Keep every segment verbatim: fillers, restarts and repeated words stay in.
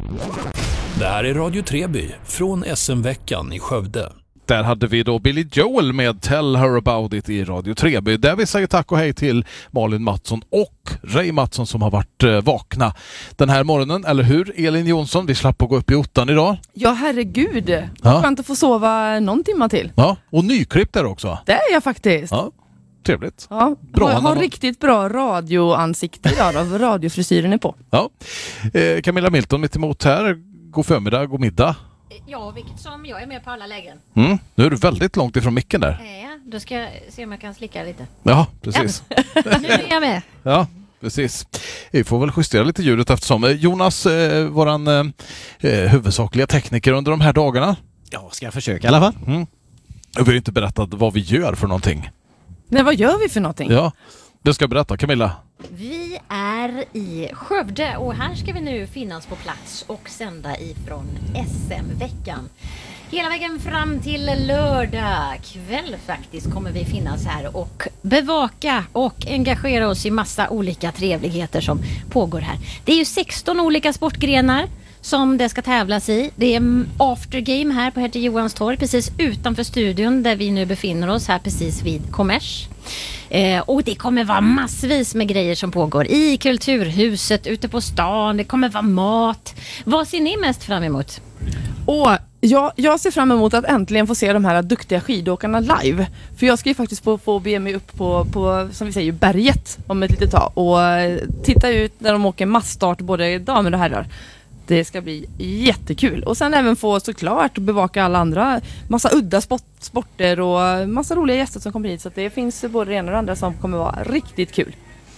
Det här är Radio Treby från S M-veckan i Skövde. Där hade vi då Billy Joel med Tell Her About It i Radio Treby. Där vi säger tack och hej till Malin Mattsson och Ray Mattsson som har varit eh, vakna den här morgonen. Eller hur, Elin Jonsson? Vi slapp att gå upp i ottan idag. Ja, herregud. Ja. Jag kan inte få sova någon timma till. Ja, och nyklippt där också. Det är jag faktiskt. Ja, trevligt. Ja, Bra, jag har man... riktigt bra radioansikte idag av radiofrisyren är på. Ja. Eh, Camilla Milton mitt emot här. God förmiddag, god middag. Ja, vilket som jag är med på alla lägen. Mm. Nu är du väldigt långt ifrån micken där. Ja, då ska jag se om jag kan slicka lite. Ja, precis. Nu är jag med. Ja, precis. Vi får väl justera lite ljudet eftersom Jonas, eh, våran eh, huvudsakliga tekniker under de här dagarna. Ja, ska jag försöka i alla fall. Mm. Jag vill inte berätta vad vi gör för någonting. Nej, vad gör vi för någonting? Ja, det ska jag berätta, Camilla. Vi är i Skövde och här ska vi nu finnas på plats och sända ifrån S M-veckan. Hela vägen fram till lördag kväll faktiskt kommer vi finnas här och bevaka och engagera oss i massa olika trevligheter som pågår här. Det är ju sexton olika sportgrenar som det ska tävlas i. Det är aftergame här på Hertig Johans torg precis utanför studion där vi nu befinner oss här precis vid Kommers. Eh, och det kommer vara massvis med grejer som pågår i Kulturhuset, ute på stan. Det kommer vara mat. Vad ser ni mest fram emot? Och jag, jag ser fram emot att äntligen få se de här duktiga skidåkarna live. För jag ska ju faktiskt få, få be mig upp på, på, som vi säger, berget om ett litet tag. Och titta ut när de åker massstart både damer och herrar. Det ska bli jättekul. Och sen även få såklart bevaka alla andra massa udda sport, sporter och massa roliga gäster som kommer hit. Så att det finns både det ena och det andra som kommer vara riktigt kul.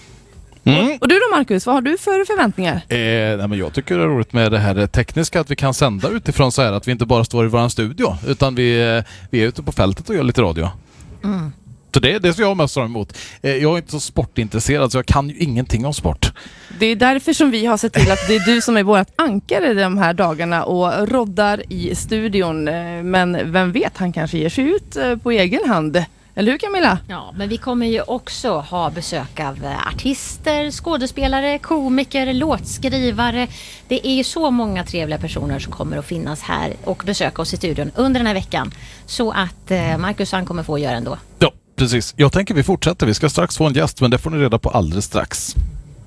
Mm. Och, och du då Marcus, vad har du för förväntningar? Eh, nej, men jag tycker det är roligt med det här tekniska att vi kan sända utifrån så här att vi inte bara står i vår studio utan vi, vi är ute på fältet och gör lite radio. Mm. Så det, det ser jag mest fram emot. Eh, jag är inte så sportintresserad så jag kan ju ingenting om sport. Det är därför som vi har sett till att det är du som är vårt ankare de här dagarna och roddar i studion. Men vem vet, han kanske ger sig ut på egen hand. Eller hur Camilla? Ja, men vi kommer ju också ha besök av artister, skådespelare, komiker, låtskrivare. Det är ju så många trevliga personer som kommer att finnas här och besöka oss i studion under den här veckan. Så att eh, Marcus han kommer få göra ändå. Ja, precis. Jag tänker vi fortsätter. Vi ska strax få en gäst men det får ni reda på alldeles strax.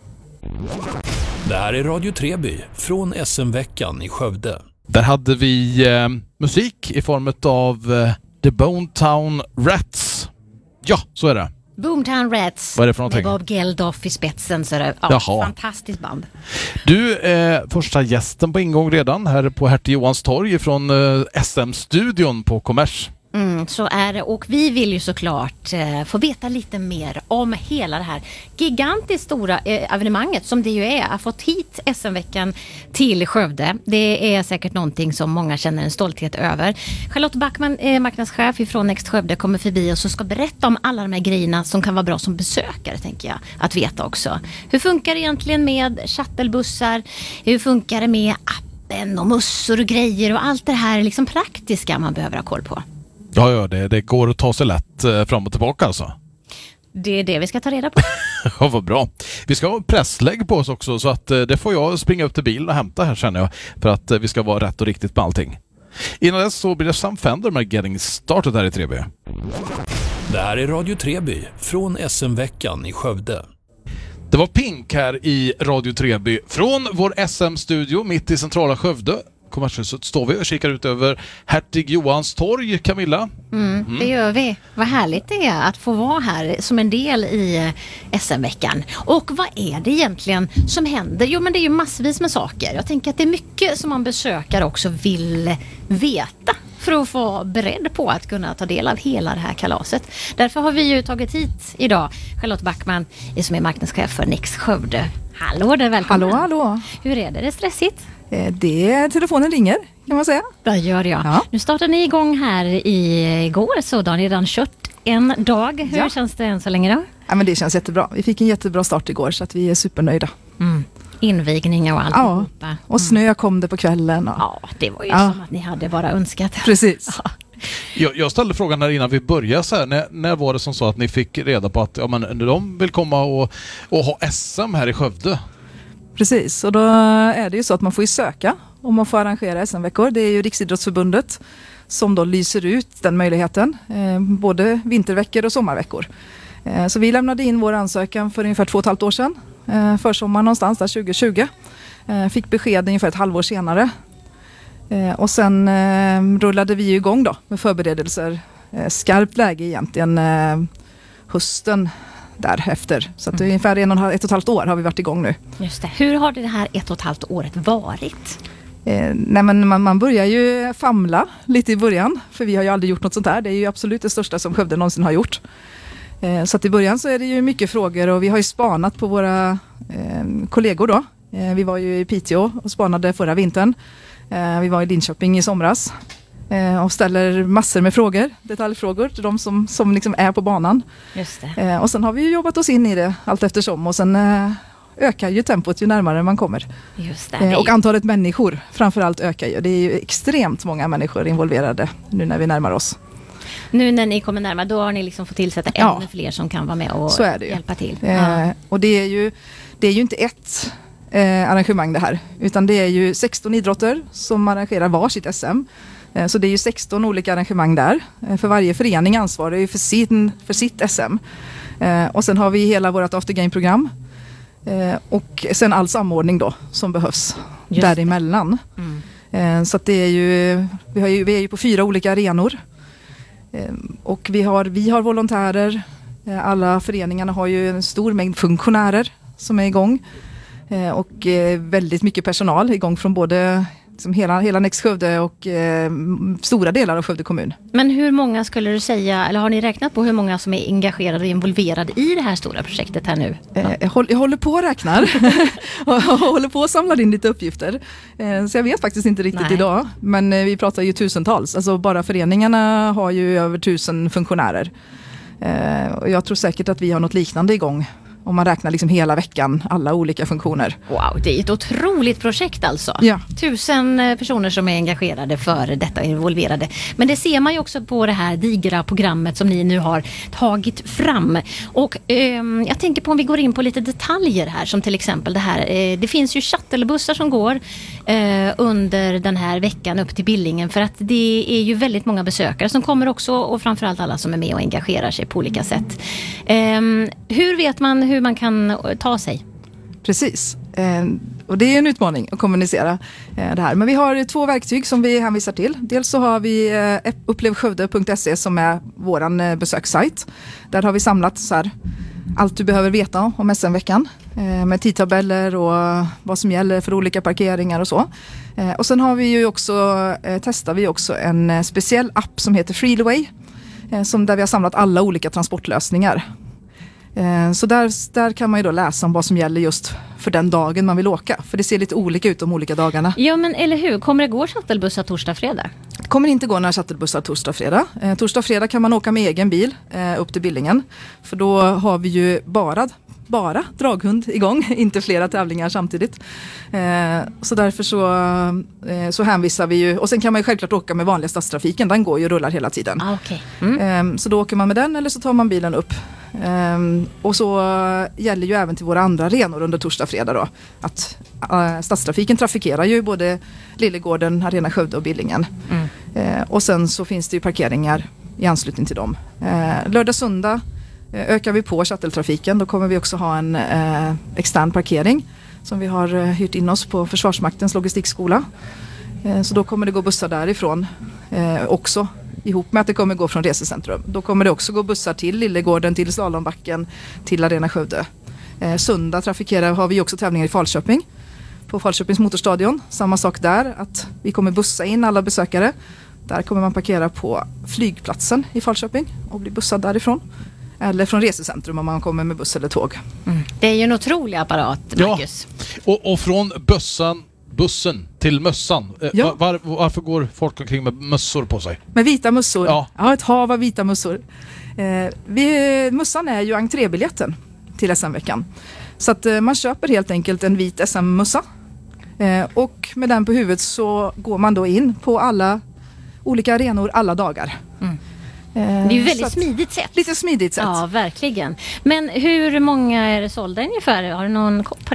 Det här är Radio Treby från S M-veckan i Skövde. Där hade vi eh, musik i form av eh, The Bonetown Rats. Ja, så är det. Boomtown Rats. Vad är det för någonting? Med Bob Geldof i spetsen. Så det, ja, Jaha. fantastiskt band. Du, eh, första gästen på ingång redan här på Hertig Johans torg från eh, S M-studion på Kommers. Mm, så är det. Och vi vill ju såklart eh, få veta lite mer om hela det här gigantiskt stora eh, evenemanget som det ju är. Att fått hit S M-veckan till Skövde. Det är säkert någonting som många känner en stolthet över. Charlotte Backman, eh, marknadschef ifrån Next Skövde, kommer förbi och så ska berätta om alla de här grejerna som kan vara bra som besökare, tänker jag, att veta också. Hur funkar det egentligen med shuttlebussar? Hur funkar det med appen och mussor och grejer och allt det här liksom praktiska man behöver ha koll på? Ja, ja det, det går att ta sig lätt eh, fram och tillbaka alltså. Det är det vi ska ta reda på. Ja, vad bra. Vi ska ha presslägg på oss också så att eh, det får jag springa upp till bilen och hämta här känner jag. För att eh, vi ska vara rätt och riktigt på allting. Innan dess så blir det Sam Fender med Getting Started här i Treby. Det här är Radio Treby från S M-veckan i Skövde. Det var Pink här i Radio Treby från vår S M-studio mitt i centrala Skövde. Kommershuset står vi och kikar ut över Hertig Johans torg, Camilla. Mm, mm. Det gör vi. Vad härligt det är att få vara här som en del i S M-veckan. Och vad är det egentligen som händer? Jo, men det är ju massvis med saker. Jag tänker att det är mycket som man besökare också vill veta för att få vara beredd på att kunna ta del av hela det här kalaset. Därför har vi ju tagit hit idag Charlotte Backman som är marknadschef för Next Skövde. Hallå där, välkommen. Hallå, hallå. Hur är det? Det är stressigt? Det, telefonen ringer, kan man säga. Det gör jag. Ja. Nu startar ni igång här igår, så då har ni redan kört en dag. Hur ja. känns det än så länge då? Ja, men det känns jättebra. Vi fick en jättebra start igår så att vi är supernöjda. Mm. Invigningar och allt. Ja, och snö kom det på kvällen. Och... Ja, det var ju ja. som att ni hade bara önskat. Precis. Ja. Jag, jag ställde frågan här innan vi började så här, när, när var det som så att ni fick reda på att ja, men, de vill komma och, och ha S M här i Skövde? Precis, och då är det ju så att man får ju söka om man får arrangera S M-veckor. Det är ju Riksidrottsförbundet som då lyser ut den möjligheten, eh, både vinterveckor och sommarveckor. Eh, så vi lämnade in vår ansökan för ungefär två och ett halvt år sedan, eh, för sommaren någonstans där tjugo tjugo. Eh, fick besked ungefär ett halvår senare. Eh, och sen eh, rullade vi igång då med förberedelser. Eh, skarpt läge egentligen eh, hösten därefter. Så att mm. ungefär en och ett och ett halvt år har vi varit igång nu. Just det. Hur har det här ett och ett halvt året varit? Eh, nej men man, man börjar ju famla lite i början. För vi har ju aldrig gjort något sånt här. Det är ju absolut det största som Skövde någonsin har gjort. Eh, så att i början så är det ju mycket frågor. Och vi har ju spanat på våra eh, kollegor då. Eh, vi var ju i Piteå och spanade förra vintern. Eh, vi var i Linköping i somras. Eh, och ställer massor med frågor, detaljfrågor till de som, som liksom är på banan. Just det. Eh, och sen har vi ju jobbat oss in i det allt eftersom. Och sen eh, ökar ju tempot ju närmare man kommer. Just det. Eh, och antalet människor framförallt ökar ju. Det är ju extremt många människor involverade nu när vi närmar oss. Nu när ni kommer närmare, då har ni liksom fått tillsätta Ja. ännu fler som kan vara med och Så är det ju. hjälpa till. Eh, Ja. och det är ju, det är ju inte ett eh, arrangemang det här. Utan det är ju sexton idrotter som arrangerar var sitt S M. Eh, så det är ju sexton olika arrangemang där. Eh, för varje förening ansvarar ju för, sin, för sitt S M. Eh, och sen har vi hela vårt aftergame-program. Eh, och sen all samordning då som behövs Just däremellan. Mm. Eh, så att det är ju vi, har ju, vi är ju på fyra olika arenor. Eh, och vi har, vi har volontärer. Eh, alla föreningarna har ju en stor mängd funktionärer som är igång. Eh, och eh, väldigt mycket personal igång från både liksom hela, hela Next Skövde och eh, stora delar av Skövde kommun. Men hur många skulle du säga, eller har ni räknat på hur många som är engagerade och involverade i det här stora projektet här nu? Eh, jag, håller, jag håller på och räknar och jag håller på och samlar in lite uppgifter. Eh, så jag vet faktiskt inte riktigt Nej. idag. Men eh, vi pratar ju tusentals. Alltså bara föreningarna har ju över tusen funktionärer. Eh, och jag tror säkert att vi har något liknande igång. Om man räknar liksom hela veckan, alla olika funktioner. Wow, det är ett otroligt projekt alltså. Ja. Tusen eh, personer som är engagerade för detta och involverade. Men det ser man ju också på det här digra programmet som ni nu har tagit fram. Och ehm, jag tänker på om vi går in på lite detaljer här, som till exempel det här. Eh, det finns ju shuttlebussar som går eh, under den här veckan upp till Billingen, för att det är ju väldigt många besökare som kommer också, och framförallt alla som är med och engagerar sig på olika sätt. Ehm, hur vet man hur man kan ta sig? Precis. Eh, och det är en utmaning att kommunicera eh, det här. Men vi har två verktyg som vi hänvisar till. Dels så har vi eh, upplevskövde punkt se som är våran eh, besökssajt. Där har vi samlat så här, allt du behöver veta om S M-veckan. Eh, med tidtabeller och vad som gäller för olika parkeringar och så. Eh, och sen har vi ju också, eh, testar vi också en eh, speciell app som heter Freeway. Eh, som där vi har samlat alla olika transportlösningar. Så där, där kan man ju då läsa om vad som gäller just för den dagen man vill åka. För det ser lite olika ut de olika dagarna. Ja, men eller hur? Kommer det gå shuttlebussar torsdag, fredag? Det kommer inte gå några shuttlebussar torsdag, fredag. Eh, torsdag, fredag kan man åka med egen bil eh, upp till Billingen. För då har vi ju bara, bara draghund igång, inte flera tävlingar samtidigt. Eh, så därför så, eh, så hänvisar vi ju. Och sen kan man ju självklart åka med vanliga stadstrafiken. Den går ju och rullar hela tiden. Ah, okay. Mm. Eh, så då åker man med den eller så tar man bilen upp. Um, och så gäller ju även till våra andra arenor under torsdag, fredag då, att uh, stadstrafiken trafikerar ju både Lillegården, Arena Skövde och Billingen. Mm. Uh, och sen så finns det ju parkeringar i anslutning till dem. Uh, lördag, söndag uh, ökar vi på shuttletrafiken. Då kommer vi också ha en uh, extern parkering som vi har uh, hyrt in oss på Försvarsmaktens logistikskola. Uh, så då kommer det gå bussar därifrån uh, också. Ihop med att det kommer gå från resecentrum. Då kommer det också gå bussar till Lillegården, till Slalombacken, till Arena Skövde. Eh, söndag trafikerar har vi också tävlingar i Falköping. På Falköpings motorstadion. Samma sak där, att vi kommer bussa in alla besökare. Där kommer man parkera på flygplatsen i Falköping och bli bussad därifrån. Eller från resecentrum om man kommer med buss eller tåg. Mm. Det är ju en otrolig apparat, Marcus. Ja. Och, och från bussen, bussen till mössan. Ja. Var, var, varför går folk omkring med mössor på sig? Med vita mössor. Ja. Ja, ett hav av vita mössor. Eh, vi, mössan är ju entrébiljetten till S M-veckan. Så att eh, man köper helt enkelt en vit S M-mössa. Eh, och med den på huvudet så går man då in på alla olika arenor alla dagar. Mm. Eh, Det är ju väldigt att, smidigt sätt. Lite smidigt sätt. Ja, verkligen. Men hur många är det sålda ungefär? Har du någon koll på det?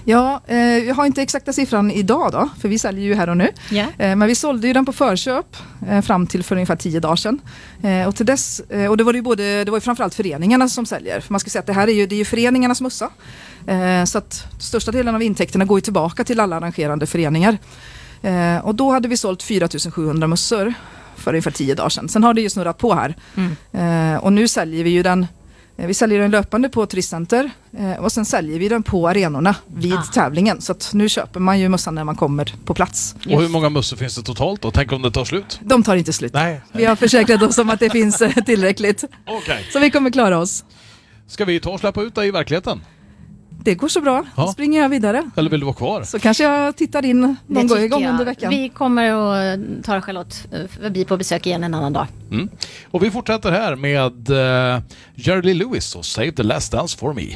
Ja, eh, jag har inte exakta siffran idag då, för vi säljer ju här och nu. Ja. Eh, men vi sålde ju den på förköp eh, fram till för ungefär tio dagar sedan. Eh, och till dess, eh, och det var ju både, det var ju framförallt föreningarna som säljer. För man ska säga att det här är ju, det är ju föreningarnas mössa. Eh, så att största delen av intäkterna går ju tillbaka till alla arrangerande föreningar. Eh, och då hade vi sålt fyra tusen sjuhundra mössor för ungefär tio dagar sedan. Sen har det ju snurrat på här. Mm. Eh, och nu säljer vi ju den Vi säljer den löpande på turistcenter eh, och sen säljer vi den på arenorna vid ah. tävlingen. Så att nu köper man ju mössan när man kommer på plats. Och hur många mössor finns det totalt då? Tänk om det tar slut? De tar inte slut. Nej. Vi har försäkrat oss om att det finns eh, tillräckligt. Okay. Så vi kommer klara oss. Ska vi ta och släppa ut dig i verkligheten? Det går så bra. Ja. Då springer jag vidare. Eller vill du vara kvar? Så kanske jag tittar in någon gång, gång under veckan. Vi kommer att ta Charlotte förbi på besök igen en annan dag. Mm. Och vi fortsätter här med uh, Jerry Lee Lewis och Save the Last Dance for Me.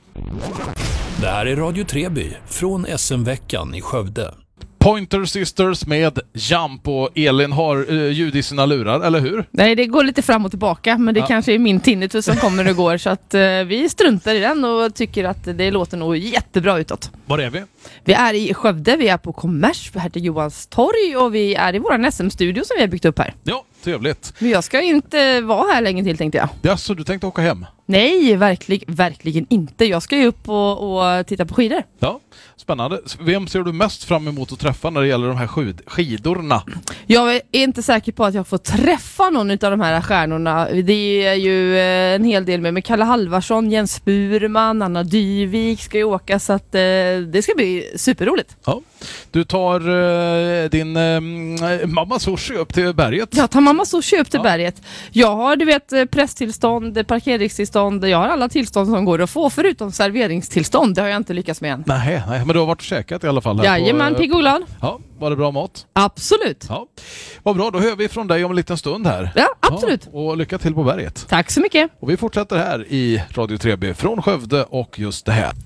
Det här är Radio Treby från S M-veckan i Skövde. Pointer Sisters med Jump, och Elin har uh, ljud i sina lurar, eller hur? Nej, det går lite fram och tillbaka, men det ja. kanske är min tinnitus som kommer och går, så att uh, vi struntar i den och tycker att det låter nog jättebra utåt. Var är vi? Vi är i Skövde, vi är på Kommers, här till Johans torg, och vi är i våran S M-studio som vi har byggt upp här. Ja, trevligt. Men jag ska inte vara här länge till, tänkte jag. Ja, så du tänkte åka hem? Nej, verklig, verkligen inte. Jag ska ju upp och, och titta på skidor. Ja, spännande. Vem ser du mest fram emot att träffa när det gäller de här skid- skidorna? Jag är inte säker på att jag får träffa någon av de här stjärnorna. Det är ju en hel del med, med Kalle Halvarsson, Jens Burman, Anna Dyvik ska ju åka, så att eh, det ska bli superroligt. Ja. Du tar eh, din eh, mamma sushi upp till berget. Jag tar mamma sushi upp till ja. berget. Jag har, du vet, presstillstånd, parkeringstillstånd. Jag har alla tillstånd som går att få, förutom serveringstillstånd. Det har jag inte lyckats med än. Nej, nej, men du har varit och käkat i alla fall. Här Jajamän, på, pigg och glad. Ja, var det bra mat? Absolut. Ja. Vad bra, då hör vi från dig om en liten stund här. Ja, absolut. Ja, och lycka till på berget. Tack så mycket. Och vi fortsätter här i Radio Treby från Skövde och just det här.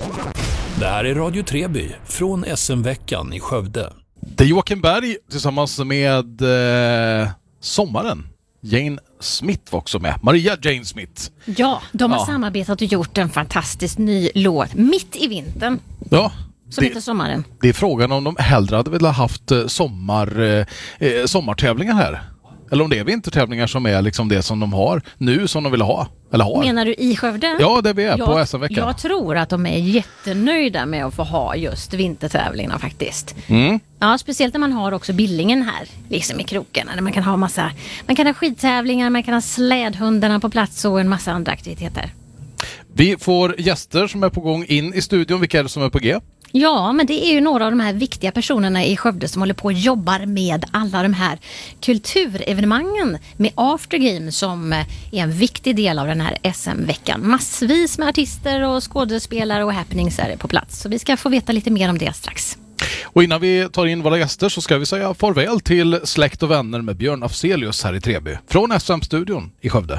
Det här är Radio Treby från S M-veckan i Skövde. Det är Joakim Berg tillsammans med eh, Sommaren. Jane Smith var också med. Maria Jane Smith. Ja, de har ja. samarbetat och gjort en fantastisk ny låt mitt i vintern. Ja. Som det, heter Sommaren. Det är frågan om de hellre hade velat haft sommar, eh, sommartävlingar här. Eller om det är vintertävlingar som är liksom det som de har nu, som de vill ha. Eller har. Menar du i Skövde? Ja, det vi är jag, på S M-veckan. Jag tror att de är jättenöjda med att få ha just vintertävlingarna faktiskt. Mm. Ja, speciellt när man har också Billingen här, liksom i kroken. Där man kan ha massa, man kan ha skidtävlingar, man kan ha slädhundarna på plats och en massa andra aktiviteter. Vi får gäster som är på gång in i studion. Vilka är det som är på G? Ja, men det är ju några av de här viktiga personerna i Skövde som håller på och jobbar med alla de här kulturevenemangen med Aftergame som är en viktig del av den här S M-veckan. Massvis med artister och skådespelare och happenings är på plats. Så vi ska få veta lite mer om det strax. Och innan vi tar in våra gäster så ska vi säga farväl till Släkt och vänner med Björn Afzelius här i Treby. Från S M-studion i Skövde.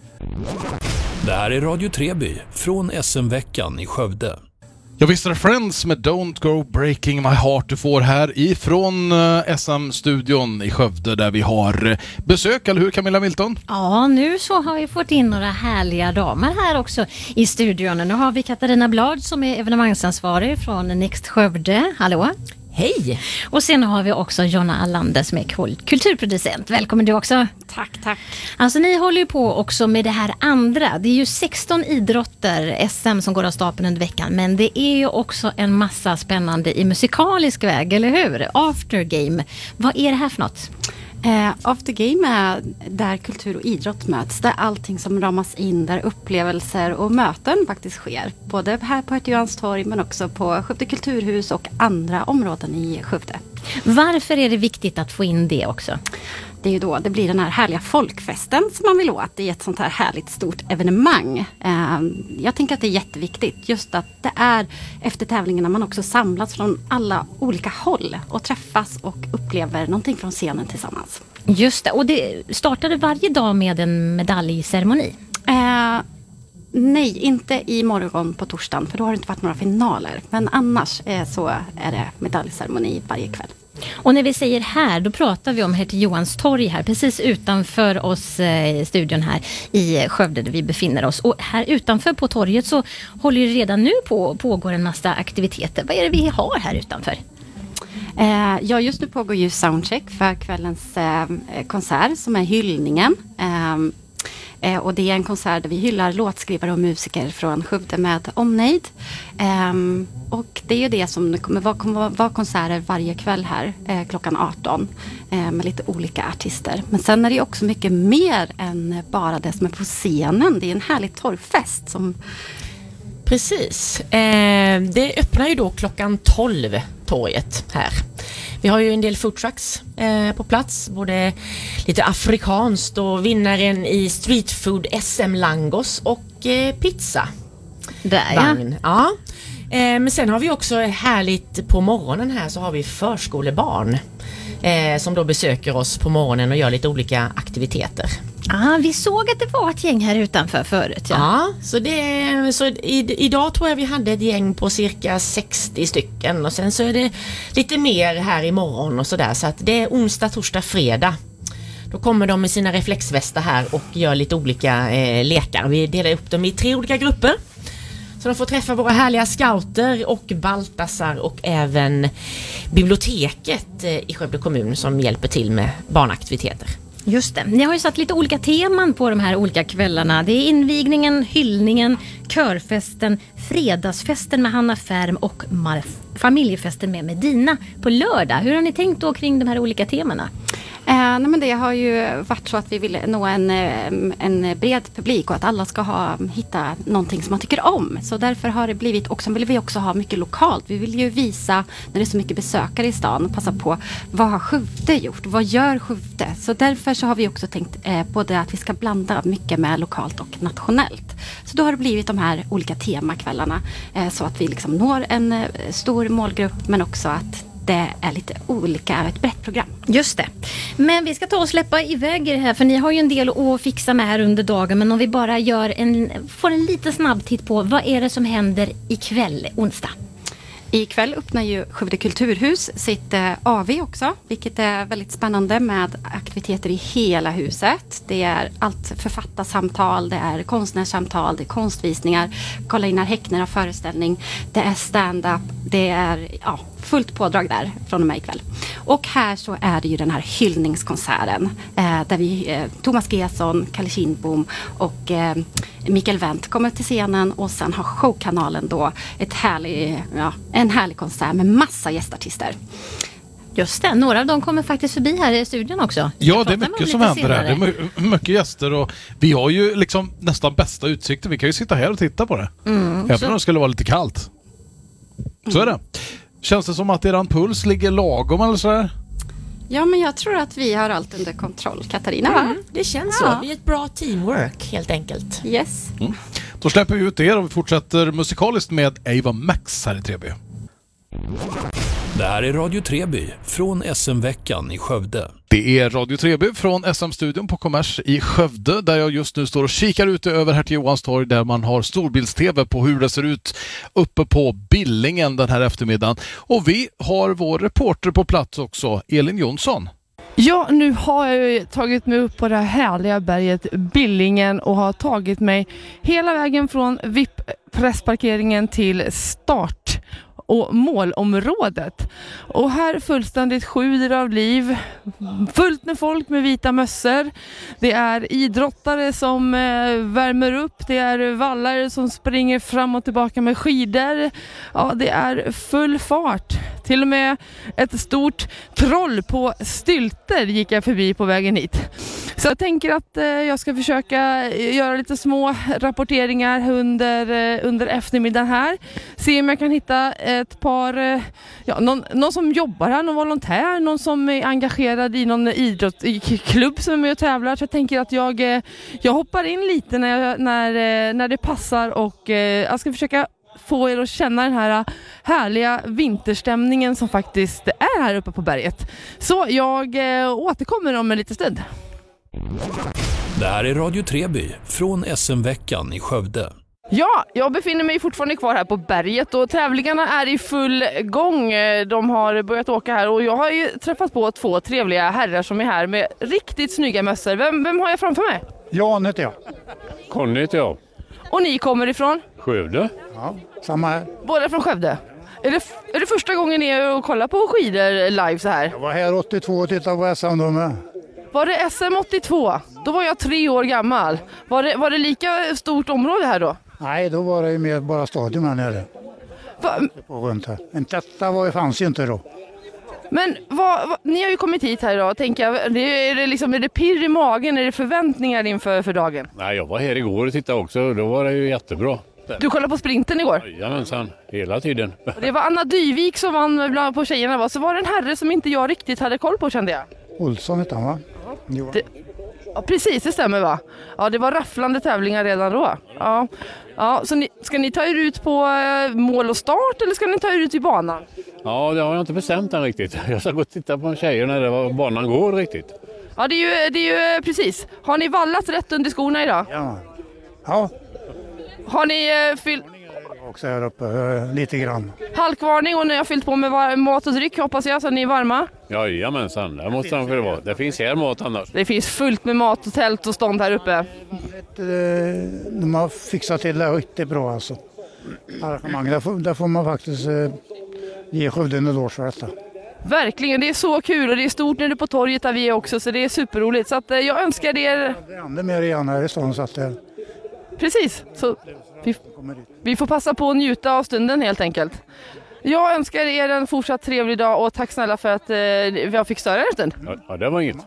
Det här är Radio Treby från S M-veckan i Skövde. Jag visste det Friends med Don't Go Breaking My Heart du får här ifrån S M-studion i Skövde där vi har besök, eller hur Camilla Milton? Ja, nu så har vi fått in några härliga damer här också i studion. Nu har vi Katarina Blad som är evenemangsansvarig från Next Skövde. Hallå? Hej! Och sen har vi också Jonna Allander som är kulturproducent. Välkommen du också. Tack, tack. Alltså ni håller ju på också med det här andra. Det är ju sexton idrotter, S M som går av stapeln under veckan. Men det är ju också en massa spännande i musikalisk väg, eller hur? Aftergame. Vad är det här för något? Eh, Aftergame är där kultur och idrott möts. Där allting som ramas in, där upplevelser och möten faktiskt sker. Både här på Johans torg men också på Skövde kulturhus och andra områden i Skövde. Varför är det viktigt att få in det också? Det är ju då det blir den här härliga folkfesten som man vill åt i ett sånt här härligt stort evenemang. Eh, jag tänker att det är jätteviktigt just att det är efter tävlingarna man också samlas från alla olika håll och träffas och upplever någonting från scenen tillsammans. Just det, och det startade varje dag med en medaljceremoni? Eh, nej, inte i morgon på torsdagen för då har det inte varit några finaler. Men annars eh, så är det medaljceremoni varje kväll. Och när vi säger här, då pratar vi om Hertig Johans torg här, precis utanför oss eh, i studion här i Skövde där vi befinner oss. Och här utanför på torget så håller ju redan nu på pågår en massa aktiviteter. Vad är det vi har här utanför? Eh, ja, just nu pågår ju soundcheck för kvällens eh, konsert som är hyllningen. Eh, eh, och det är en konsert där vi hyllar låtskrivare och musiker från Skövde med omnejd. Eh, och det är ju det som kommer vara, kommer vara konserter varje kväll här eh, klockan arton eh, med lite olika artister. Men sen är det också mycket mer än bara det som är på scenen. Det är en härlig torgfest som... Precis. Eh, det öppnar ju då klockan tolv, torget här. Vi har ju en del foodtrucks eh, på plats, både lite afrikanskt och vinnaren i Street Food S M Langos och eh, pizza. Där ja. Vagn. Ja. Eh, men sen har vi också härligt på morgonen här så har vi förskolebarn eh, som då besöker oss på morgonen och gör lite olika aktiviteter. Ah, vi såg att det var ett gäng här utanför förut. Ja, ja så, det, så i, idag tror jag vi hade ett gäng på cirka sextio stycken och sen så är det lite mer här imorgon och sådär. Så att det är onsdag, torsdag, fredag. Då kommer de med sina reflexvästar här och gör lite olika eh, lekar. Vi delar upp dem i tre olika grupper. Så de får träffa våra härliga scouter och Baltasar och även biblioteket eh, i Skövde kommun som hjälper till med barnaktiviteter. Just det. Ni har ju satt lite olika teman på de här olika kvällarna. Det är invigningen, hyllningen, körfesten, fredagsfesten med Hanna Färm och Marf- familjefesten med Medina på lördag. Hur har ni tänkt då kring de här olika temana? Eh, nej men det har ju varit så att vi vill nå en, en bred publik och att alla ska ha, hitta någonting som man tycker om. Så därför har det blivit, och sen vill vi också ha mycket lokalt. Vi vill ju visa, när det är så mycket besökare i stan, passa på vad har Skövde gjort? Vad gör Skövde? Så därför så har vi också tänkt eh, både att vi ska blanda mycket med lokalt och nationellt. Så då har det blivit de här olika temakvällarna eh, så att vi liksom når en eh, stor målgrupp men också att det är lite olika, ett brett program. Just det. Men vi ska ta och släppa iväg det här för ni har ju en del att fixa med här under dagen, men om vi bara gör en, får en lite snabb titt på vad är det som händer ikväll, onsdag? Ikväll öppnar ju Skövde kulturhus sitt eh, A V också, vilket är väldigt spännande med aktiviteter i hela huset. Det är allt författarsamtal, det är konstnärssamtal, det är konstvisningar, Karl-Einar Häckner har föreställning, det är stand-up, det är ja, fullt pådrag där från och med ikväll. Och här så är det ju den här hyllningskonserten eh, där vi, eh, Thomas Gesson, Kalle Kindbom och eh, Mikael Wendt kommer till scenen och sen har showkanalen då ett härlig, ja, en härlig konsert med massa gästartister. Just det, några av dem kommer faktiskt förbi här i studion också. Ja, det är mycket som händer här. Det är my- mycket gäster och vi har ju liksom nästan bästa utsikter. Vi kan ju sitta här och titta på det. Mm, Även så... om det skulle vara lite kallt. Så är det. Känns det som att eran puls ligger lagom eller sådär? Ja, men jag tror att vi har allt under kontroll. Katarina, va? Mm, det känns ja. så. Vi är ett bra teamwork helt enkelt. Yes. Mm. Då släpper vi ut er och vi fortsätter musikaliskt med Ava Max här i Treby. Det här är Radio Treby från S M-veckan i Skövde. Det är Radio Treby från S M-studion på Kommers i Skövde där jag just nu står och kikar ut över Hertig Johans torg där man har storbilds-tv på hur det ser ut uppe på Billingen den här eftermiddagen. Och vi har vår reporter på plats också, Elin Jonsson. Ja, nu har jag ju tagit mig upp på det här härliga berget Billingen och har tagit mig hela vägen från V I P-pressparkeringen till start och målområdet. Och här fullständigt sjuder av liv, fullt med folk med vita mössor. Det är idrottare som eh, värmer upp, det är vallare som springer fram och tillbaka med skidor. Ja, det är full fart. Till och med ett stort troll på stylter gick jag förbi på vägen hit. Så jag tänker att eh, jag ska försöka göra lite små rapporteringar under, eh, under eftermiddagen här. Se om jag kan hitta ett par, eh, ja, någon, någon som jobbar här, någon volontär, någon som är engagerad i någon idrottsklubb som är med och tävlar. Så jag tänker att jag, eh, jag hoppar in lite när, jag, när, eh, när det passar och eh, jag ska försöka få er att känna den här härliga vinterstämningen som faktiskt är här uppe på berget. Så jag eh, återkommer om en liten stund. Det här är Radio Treby från S M-veckan i Skövde. Ja, jag befinner mig fortfarande kvar här på berget och tävlingarna är i full gång. De har börjat åka här och jag har ju träffat på två trevliga herrar som är här med riktigt snygga mössor. Vem, vem har jag framför mig? Jan heter jag. Conny heter jag. Och ni kommer ifrån? Skövde. Ja, samma här. Båda från Skövde. Är det, är det första gången ni är och kollar på skidor live så här? Jag var här åttiotvå och tittade på S M då med. Var det S M åttiotvå? Då var jag tre år gammal. Var det, var det lika stort område här då? Nej, då var det ju mer bara stadion här nere. Va, På runt här. Men detta var, fanns ju inte då. men vad, vad, ni har ju kommit hit här idag, tänker jag. Det, är, det liksom, är det pirr i magen? Är det förväntningar inför för dagen? Nej, jag var här igår och tittade också. Då var det ju jättebra. Du kollade på sprinten igår? Jajamensan, hela tiden. Och det var Anna Dyvik som vann bland på tjejerna, va? Så var det en herre som inte jag riktigt hade koll på, kände jag. Olsson hette han, va? Jo. Det, ja, precis, det stämmer, va? Ja, det var rafflande tävlingar redan då. Ja, ja, så ni, ska ni ta er ut på eh, mål och start eller ska ni ta er ut i banan? Ja, det har jag inte bestämt än riktigt. Jag ska gå och titta på tjejerna där var banan går riktigt. Ja, det är ju, det är ju precis. Har ni vallat rätt under skorna idag? Ja. Ja. Har ni eh, fyllt Också här uppe, eh, lite grann. halkvarning och ni har fyllt på med var- mat och dryck, hoppas jag, så ni är varma? Jajamensan, det måste han för det vara. Det finns här mat annars. Det finns fullt med mat och tält och stånd här uppe. Ett, eh, de har fixat till det riktigt bra alltså. Arrangemang, där får, där får man faktiskt eh, ge Skövde en eloge för detta. Verkligen, det är så kul och det är stort nere på torget där vi är också, så det är superroligt. Så att, eh, jag önskar er... Det händer mer igen här i stan så att det Precis, så vi, kommer dit. vi får passa på att njuta av stunden helt enkelt. Jag önskar er en fortsatt trevlig dag och tack snälla för att eh, jag fick störa er en stund. Ja, ja, det var inget.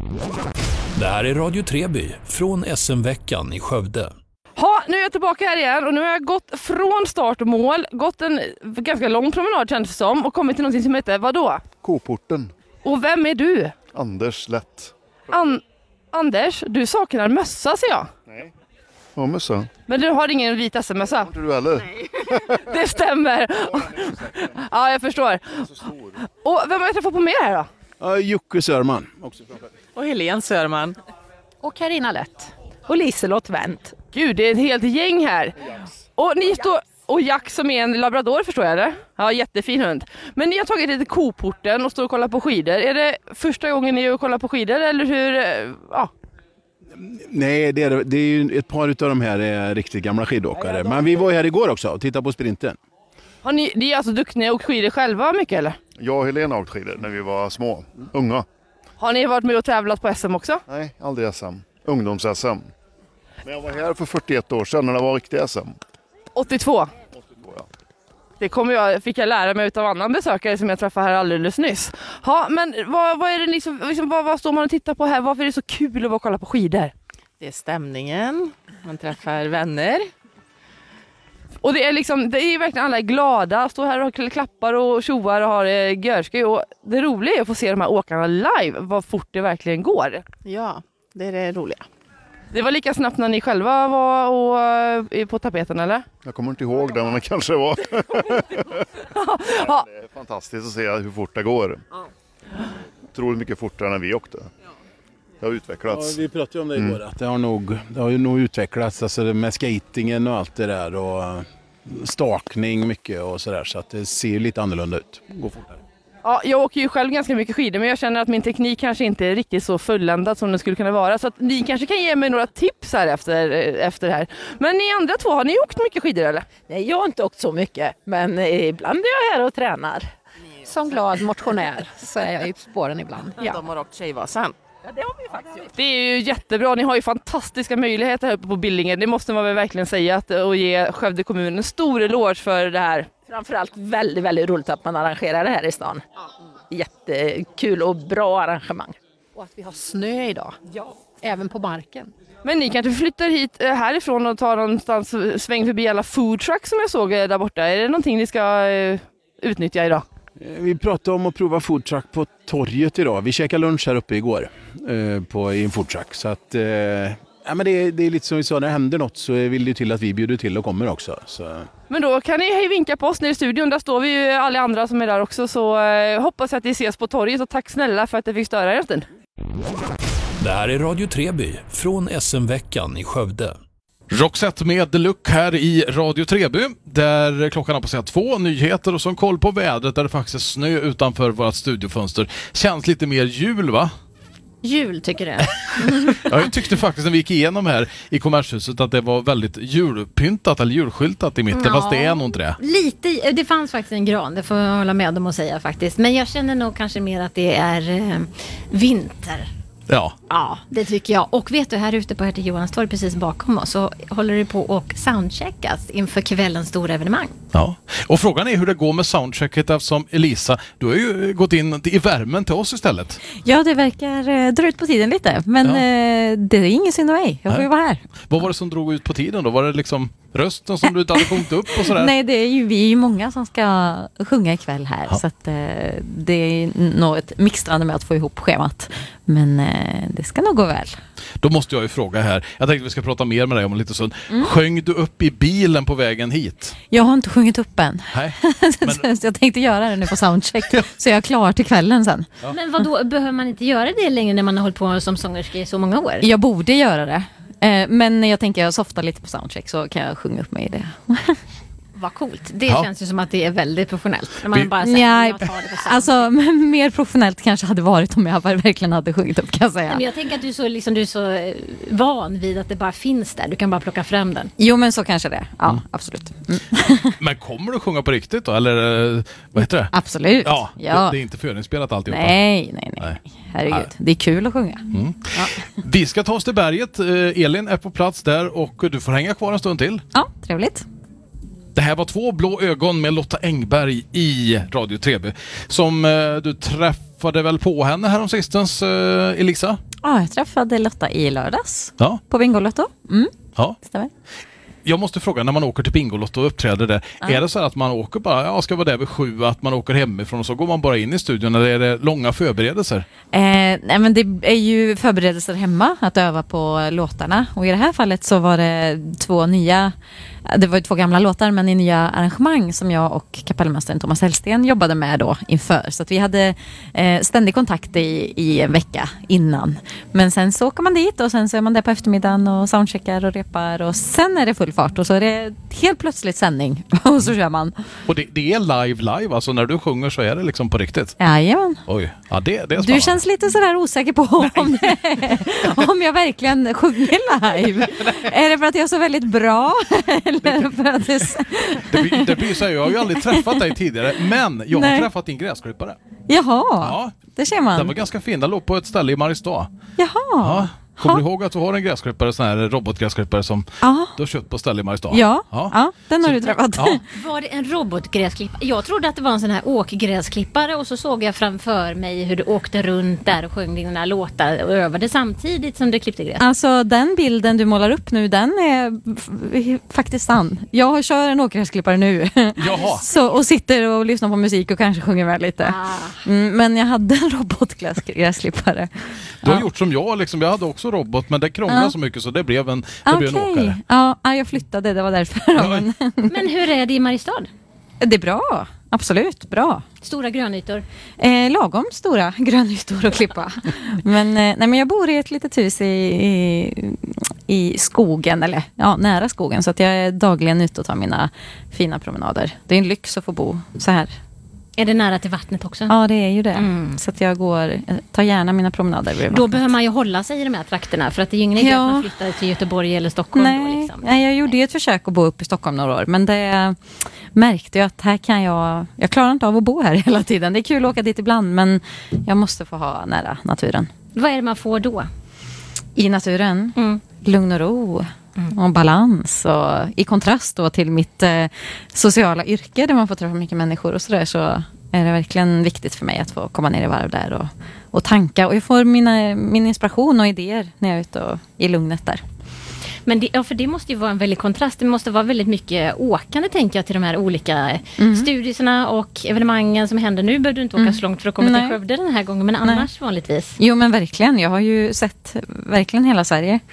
Det här är Radio Treby från S M-veckan i Skövde. Ha, nu är jag tillbaka här igen och nu har jag gått från start och mål, gått en ganska lång promenad känns det som och kommit till någonting som heter vadå? K-porten. Och vem är du? Anders Lätt. An- Anders, du saknar mössa ser jag. Nej. Ja, mössa. Men du har ingen vit S M-mössa? Inte du heller? Det stämmer. Ja, jag förstår. Och vem har jag träffat på mer här då? Ja, Jocke Sörman. Och Helene Sörman. Och Carina Lätt. Och Liselott Wendt. Gud, det är ett helt gäng här. Och ni står... Och Jack som är en labrador, förstår jag det? Ja, jättefin hund. Men ni har tagit lite K-porten och står och kollar på skidor. Är det första gången ni är och kollar på skidor eller hur? Ja. Nej, det är, det är ju ett par av de här är riktigt gamla skidåkare. Men vi var här igår också och tittade på sprinten. Har ni, ni är alltså duktiga och skidor själva mycket eller? Jag och Helena åkte skidor när vi var små, unga. Har ni varit med och tävlat på S M också? Nej, aldrig S M. Ungdoms-S M. Men jag var här för fyrtioett år sedan när det var riktigt S M. åttiotvå. åttiotvå ja. Det kommer jag, fick jag lära mig av annan besökare som jag träffade här alldeles nyss. Ja, men vad, vad är det liksom, liksom vad, vad står man och tittar på här? Varför är det så kul att vara och kolla på skidor? Det är stämningen. Man träffar vänner. Och det är liksom, det är verkligen alla är glada, står här och klappar och tjoar och har det görskoj. Och det roliga är att få se de här åkarna live, vad fort det verkligen går. Ja, det är det roliga. Det var lika snabbt när ni själva var och, på tapeten, eller? Jag kommer inte ihåg det, men det kanske var. Ja. Det är fantastiskt att se hur fort det går. Otroligt mycket fortare än vi åkte. Det har utvecklats. Ja, vi pratade ju om det igår, mm. att det har nog, det har ju nog utvecklats alltså med skatingen och allt det där och stakning mycket och sådär, så att det ser lite annorlunda ut. Går fortare. Ja, jag åker ju själv ganska mycket skidor, men jag känner att min teknik kanske inte är riktigt så fulländad som den skulle kunna vara. Så att ni kanske kan ge mig några tips här efter, efter det här. Men ni andra två, har ni åkt mycket skidor eller? Nej, jag har inte åkt så mycket, men ibland är jag här och tränar. Som glad motionär så är jag i spåren ibland. Ja. De har åkt Tjejvasan. Ja, det har vi faktiskt. Det är ju jättebra, ni har ju fantastiska möjligheter här uppe på Billingen. Det måste man väl verkligen säga, att, och ge Skövde kommun en stor eloge för det här. Framförallt väldigt, väldigt roligt att man arrangerar det här i stan. Jättekul och bra arrangemang. Och att vi har snö idag. Ja. Även på marken. Men ni kanske flyttar hit härifrån och tar någonstans, sväng förbi alla food trucks som jag såg där borta. Är det någonting ni ska utnyttja idag? Vi pratade om att prova foodtruck på torget idag. Vi käkade lunch här uppe igår eh, på, i en foodtruck. Så att, eh, ja, men det, är, det är lite som vi sa, när det händer något så vill det till att vi bjuder till och kommer också. Så. Men då kan ni hej vinka på oss nere i studion. Där står vi ju alla andra som är där också. Så eh, hoppas att vi ses på torget och tack snälla för att jag fick störa er en stund. Det här är Radio Treby från S M-veckan i Skövde. Roxette med The Look här i Radio Treby, där klockan har passerat två, nyheter och så en koll på vädret där det faktiskt är snö utanför vårt studiofönster. Känns lite mer jul, va? Jul tycker du? Ja, jag tyckte faktiskt när vi gick igenom här i Kommershuset att det var väldigt julpyntat eller julskyltat i mitten, ja, fast det är nog inte det. Lite, det fanns faktiskt en gran, det får jag hålla med om att säga faktiskt. Men jag känner nog kanske mer att det är eh, vinter. Ja. Ja, det tycker jag. Och vet du, här ute på Hertig Johanstorg precis bakom oss så håller det på och soundcheckas inför kvällens stora evenemang. Ja, och frågan är hur det går med soundchecket eftersom Elisa, du har ju gått in i värmen till oss istället. Ja, det verkar eh, dra ut på tiden lite, men Ja. eh, det är ingen synd om mig. Jag får Nej. ju vara här. Vad var det som drog ut på tiden då? Var det liksom rösten som du inte hade sjungit upp och sådär? Nej, det är ju, vi är ju många som ska sjunga ikväll här, Ja. så att eh, det är nog ett mixtrande med att få ihop schemat. Men eh, det ska nog gå väl. Då måste jag ju fråga här. Jag tänkte vi ska prata mer med dig om en liten stund. Mm. Sjöng du upp i bilen på vägen hit? Jag har inte sjungit upp än. Nej. Så jag tänkte göra det nu på soundcheck. Så jag är klar till kvällen sen. Ja. Men vad då behöver man inte göra det längre när man har hållit på som sångerska i så många år? Jag borde göra det. Eh, men jag tänker jag softar lite på soundcheck så kan jag sjunga upp mig i det. Vad coolt. Det Ja. känns ju som att det är väldigt professionellt. När man Vi- bara säger, Nej, jag tar det på sound. alltså mer professionellt kanske hade varit om jag verkligen hade sjungit upp, kan jag säga. Men jag tänker att du är så, liksom, du är så eh, van vid att det bara finns där. Du kan bara plocka fram den. Jo, men så kanske det. Ja, absolut. Mm. Men kommer du sjunga på riktigt då? Eller eh, vad heter det? Absolut. Ja, Ja. Det, det är inte förinspelat alltihopa. Nej, nej, nej. Nej. Herregud. Nej. Det är kul att sjunga. Mm. Vi ska ta oss till berget. Eh, Elin är på plats där och du får hänga kvar en stund till. Ja, trevligt. Det här var Två blå ögon med Lotta Engberg i Radio Treby. Som eh, du träffade väl på henne här om sistens, eh, Elisa? Ja, jag träffade Lotta i lördags Ja. på Bingolotto. Mm, Ja. stämmer. Jag måste fråga, när man åker till Bingolotto och uppträder där, Ja. är det så att man åker bara, ja, ska vara där vid sju, att man åker hemifrån och så går man bara in i studion, eller är det långa förberedelser? Eh, nej, men det är ju förberedelser hemma att öva på låtarna. Och i det här fallet så var det två nya, det var ju två gamla låtar, men i nya arrangemang som jag och kapellmästaren Thomas Hellsten jobbade med då inför. Så att vi hade eh, ständig kontakt i, i en vecka innan. Men sen så åker man dit och sen så är man där på eftermiddagen och soundcheckar och repar och sen är det full fart och så är det helt plötsligt sändning och så kör man. Och det, det är live live, alltså när du sjunger så är det liksom på riktigt? Jajamän. Oj, ja det, det är Du spännande. känns lite sådär osäker på om, det, om jag verkligen sjunger live. Är det för att jag är så väldigt bra? Eller för att det... Det blir, det blir så här, jag har ju aldrig träffat dig tidigare, men jag har Nej. träffat din gräsklippare. Jaha, Ja. det ser man. Den var ganska fin, den låg på ett ställe i Mariestad. Jaha. Ja. Kommer du ihåg att du har en gräsklippare, sån här robotgräsklippare som Ja. du har köpt på ställe i Mariestad? Ja, ja. den har du träffat. Ja. Var det en robotgräsklippare? Jag trodde att det var en sån här åkgräsklippare och så såg jag framför mig hur du åkte runt där och sjöng dina låtar och övade samtidigt som du klippte gräs. Alltså den bilden du målar upp nu, den är f- faktiskt sann. Jag kör en åkgräsklippare nu. Jaha. Så, och sitter och lyssnar på musik och kanske sjunger med lite. Mm, men jag hade en robotgräsklippare. Du har gjort som jag, liksom. Jag hade också robot, men det krånglade Ja. så mycket så det blev en, det blev en Okej. åkare. Ja, ja, jag flyttade, det var därför. Men, Men hur är det i Mariestad? det är bra, absolut, bra. Stora grönytor. Eh, lagom stora grönytor att klippa. men, eh, nej, men jag bor i ett litet hus i, i, i skogen, eller ja, nära skogen. Så att jag är dagligen ute och tar mina fina promenader. Det är en lyx att få bo så här. Är det nära till vattnet också? Ja, det är ju det. Mm. Så att jag går, jag tar gärna mina promenader vid Då vattnet. behöver man ju hålla sig i de här trakterna för att det är ju ingen idé Ja. att man flyttar till Göteborg eller Stockholm Nej, då liksom. nej, jag gjorde ju ett försök att bo upp i Stockholm några år. Men det märkte jag att här kan jag... Jag klarar inte av att bo här hela tiden. Det är kul att åka dit ibland, men jag måste få ha nära naturen. Vad är det man får då? I naturen? Mm. Lugn och ro. Och balans. Och i kontrast då till mitt eh, sociala yrke där man får träffa mycket människor och sådär, så är det verkligen viktigt för mig att få komma ner i varv där och, och tanka. Och jag får mina, min inspiration och idéer när jag är ute och, i lugnet där. Men det, ja, för det måste ju vara en väldig kontrast. Det måste vara väldigt mycket åkande, tänker jag, till de här olika Mm. studierna och evenemangen som händer nu. Behöver du inte åka Mm. så långt för att komma Nej. till Skövde den här gången, men annars vanligtvis. Jo, men verkligen. Jag har ju sett verkligen hela Sverige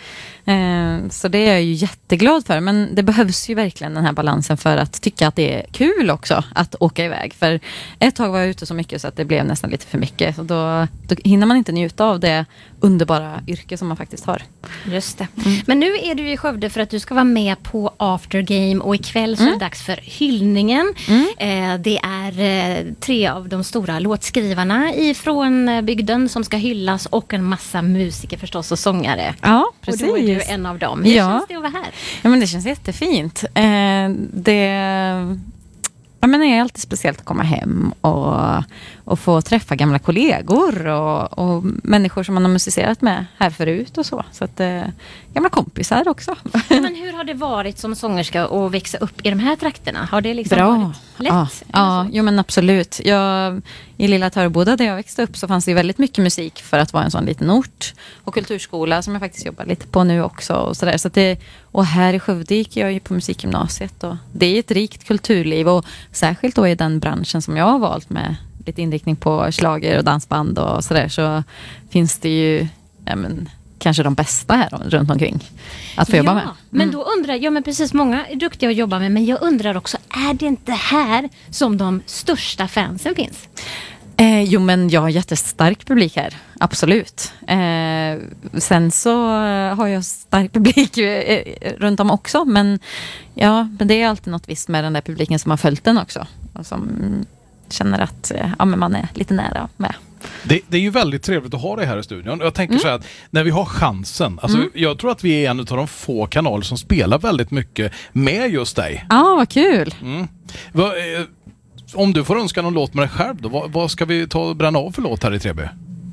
Eh, så det är jag ju jätteglad för. Men det behövs ju verkligen den här balansen för att tycka att det är kul också att åka iväg. För ett tag var jag ute så mycket så att det blev nästan lite för mycket. Så då, då hinner man inte njuta av det underbara yrke som man faktiskt har. Just det. Mm. Men nu är du i Skövde för att du ska vara med på After Game och ikväll så är det dags för hyllningen. Mm. Eh, det är eh, tre av de stora låtskrivarna ifrån eh, bygden som ska hyllas och en massa musiker förstås och sångare. Ja, precis. Och då är du en av dem. Hur ja. känns det att vara här? Ja, men det känns jättefint. Eh, det... Ja, men det är alltid speciellt att komma hem och, och få träffa gamla kollegor och, och människor som man har musicerat med här förut och så. Så att, eh, gamla kompisar också. Men hur har det varit som sångerska att växa upp i de här trakterna? Har det liksom Bra. varit lätt? Ja, ja jo, men absolut. Jag, i lilla Töreboda där jag växte upp så fanns det ju väldigt mycket musik för att vara en sån liten ort. Och kulturskola som jag faktiskt jobbar lite på nu också. Och, så där. Så att det, och här i Skövde gick jag ju på musikgymnasiet. Och det är ett rikt kulturliv och särskilt då i den branschen som jag har valt med lite inriktning på slager och dansband och sådär så finns det ju ja, men, kanske de bästa här runt omkring att få ja, jobba med. Mm. Men då undrar jag, ja men precis många är duktiga att jobba med, men jag undrar också, är det inte här som de största fansen finns? Eh, jo men jag har jättestark publik här, absolut. Eh, sen så har jag stark publik eh, runt om också, men ja, men det är alltid något visst med den där publiken som har följt den också och som känner att ja, men man är lite nära med. Det, det är ju väldigt trevligt att ha det här i studion. Jag tänker mm. så här att när vi har chansen, alltså Mm. jag tror att vi är en av de få kanaler som spelar väldigt mycket med just dig. Ja, vad kul. Mm. Va, eh, om du får önska någon låt med dig själv då, vad, vad ska vi ta och bränna av för låt här i Treby?